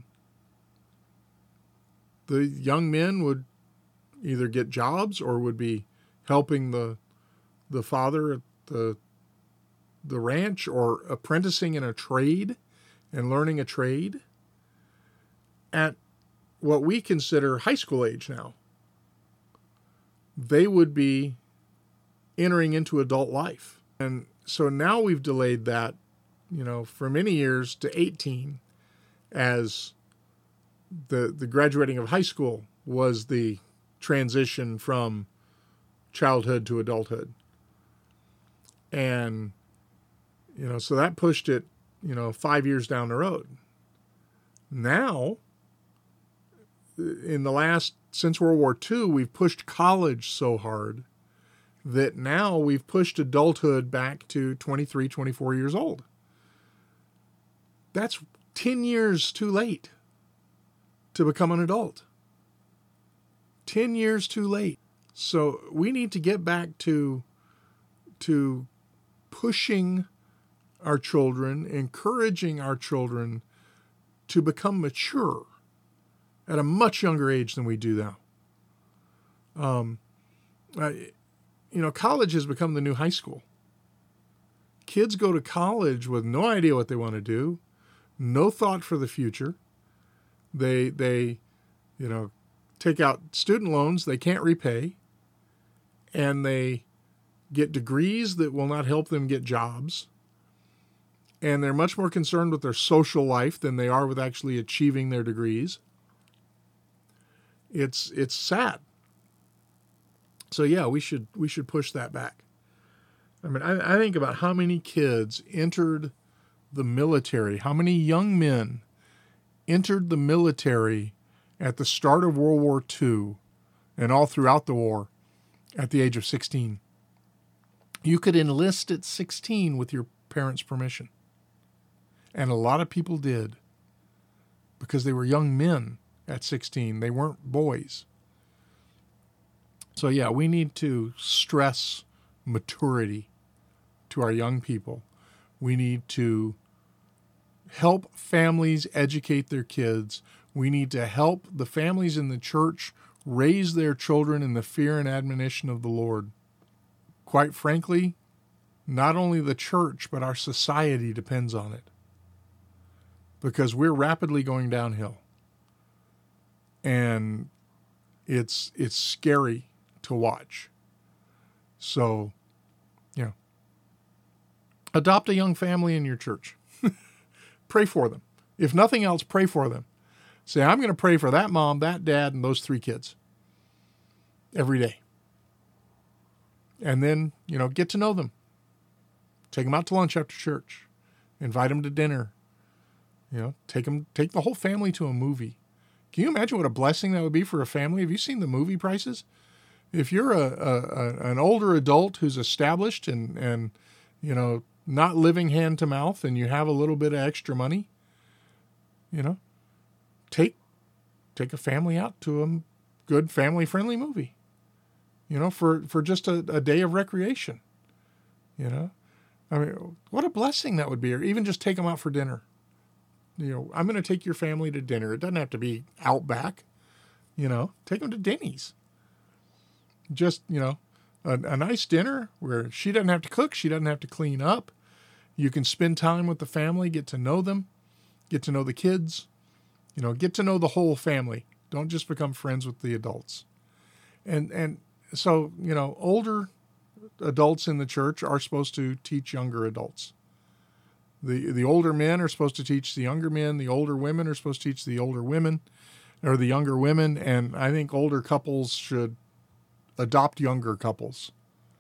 The young men would either get jobs or would be helping the the father at the the ranch, or apprenticing in a trade and learning a trade at what we consider high school age now. They would be entering into adult life. And so now we've delayed that, you know, for many years to eighteen, as the the graduating of high school was the transition from childhood to adulthood. And, you know, so that pushed it, you know, five years down the road. Now, in the last, since World War Two, we've pushed college so hard that now we've pushed adulthood back to twenty-three, twenty-four years old. That's ten years too late to become an adult. ten years too late. So we need to get back to, to pushing our children, encouraging our children to become mature at a much younger age than we do now. Um, I, you know, college has become the new high school. Kids go to college with no idea what they want to do, no thought for the future. They, they, you know, take out student loans they can't repay, and they get degrees that will not help them get jobs. And they're much more concerned with their social life than they are with actually achieving their degrees. It's it's sad. So yeah, we should we should push that back. I mean, I, I think about how many kids entered the military, how many young men entered the military at the start of World War Two and all throughout the war at the age of sixteen. You could enlist at sixteen with your parents' permission. And a lot of people did because they were young men at sixteen. They weren't boys. So yeah, we need to stress maturity to our young people. We need to help families educate their kids. We need to help the families in the church raise their children in the fear and admonition of the Lord. Quite frankly, not only the church, but our society depends on it, because we're rapidly going downhill. And it's it's scary to watch. So, you know, adopt a young family in your church. Pray for them. If nothing else, pray for them. Say, I'm going to pray for that mom, that dad, and those three kids every day. And then, you know, get to know them. Take them out to lunch after church. Invite them to dinner. You know, take them, take the whole family to a movie. Can you imagine what a blessing that would be for a family? Have you seen the movie prices? If you're a, a, a an older adult who's established and, and, you know, not living hand to mouth, and you have a little bit of extra money, you know, take take a family out to a good family-friendly movie, you know, for, for just a, a day of recreation, you know. I mean, what a blessing that would be. Or even just take them out for dinner. You know, I'm going to take your family to dinner. It doesn't have to be Outback, you know, take them to Denny's. Just, you know, a, a nice dinner where she doesn't have to cook. She doesn't have to clean up. You can spend time with the family, get to know them, get to know the kids, you know, get to know the whole family. Don't just become friends with the adults. And, and so, you know, older adults in the church are supposed to teach younger adults. The the older men are supposed to teach the younger men. The older women are supposed to teach the older women, or the younger women. And I think older couples should adopt younger couples.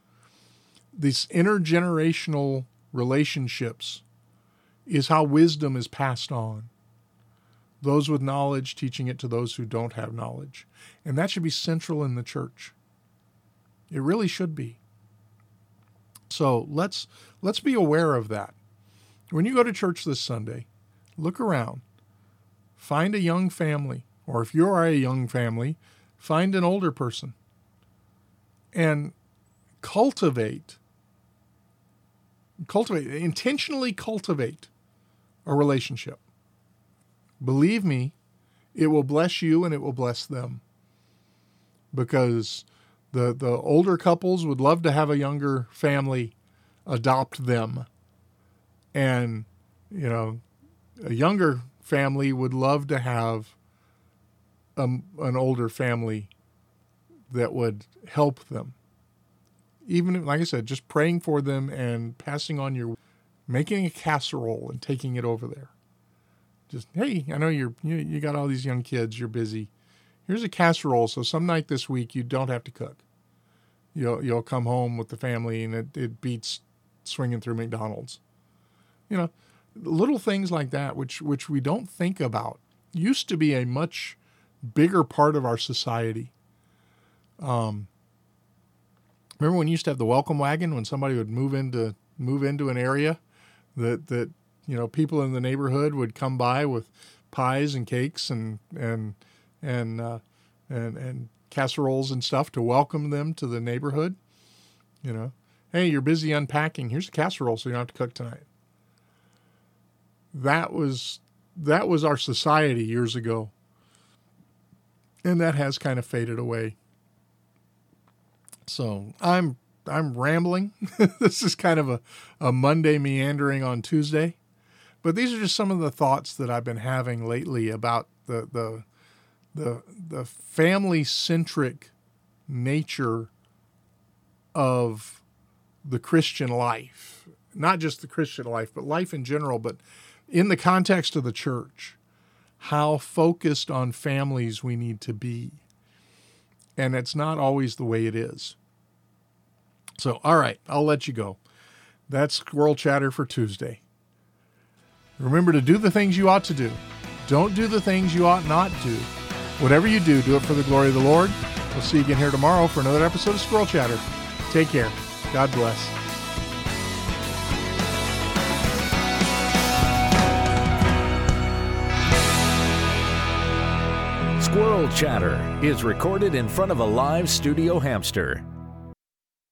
These intergenerational relationships is how wisdom is passed on. Those with knowledge teaching it to those who don't have knowledge. And that should be central in the church. It really should be. So let's let's be aware of that. When you go to church this Sunday, look around. Find a young family, or if you're a young family, find an older person. And cultivate, cultivate, intentionally cultivate a relationship. Believe me, it will bless you and it will bless them. Because the, the older couples would love to have a younger family adopt them. And, you know, a younger family would love to have a, an older family that would help them. Even, if, like I said, just praying for them and passing on your, making a casserole and taking it over there. Just, hey, I know you're, you, you got all these young kids, you're busy. Here's a casserole, so some night this week you don't have to cook. You'll, you'll come home with the family and it, it beats swinging through McDonald's. You know, little things like that, which which we don't think about, used to be a much bigger part of our society. Um, remember when you used to have the welcome wagon when somebody would move into move into an area that that you know people in the neighborhood would come by with pies and cakes and and and uh, and and casseroles and stuff to welcome them to the neighborhood. You know, hey, you're busy unpacking. Here's a casserole so you don't have to cook tonight. that was that was our society years ago. And that has kind of faded away. So I'm I'm rambling. This is kind of a, a Monday meandering on Tuesday. But these are just some of the thoughts that I've been having lately about the the the, the family-centric nature of the Christian life. Not just the Christian life, but life in general, but in the context of the church, how focused on families we need to be. And it's not always the way it is. So, all right, I'll let you go. That's Squirrel Chatter for Tuesday. Remember to do the things you ought to do. Don't do the things you ought not to. Whatever you do, do it for the glory of the Lord. We'll see you again here tomorrow for another episode of Squirrel Chatter. Take care. God bless. Squirrel Chatter is recorded in front of a live studio hamster.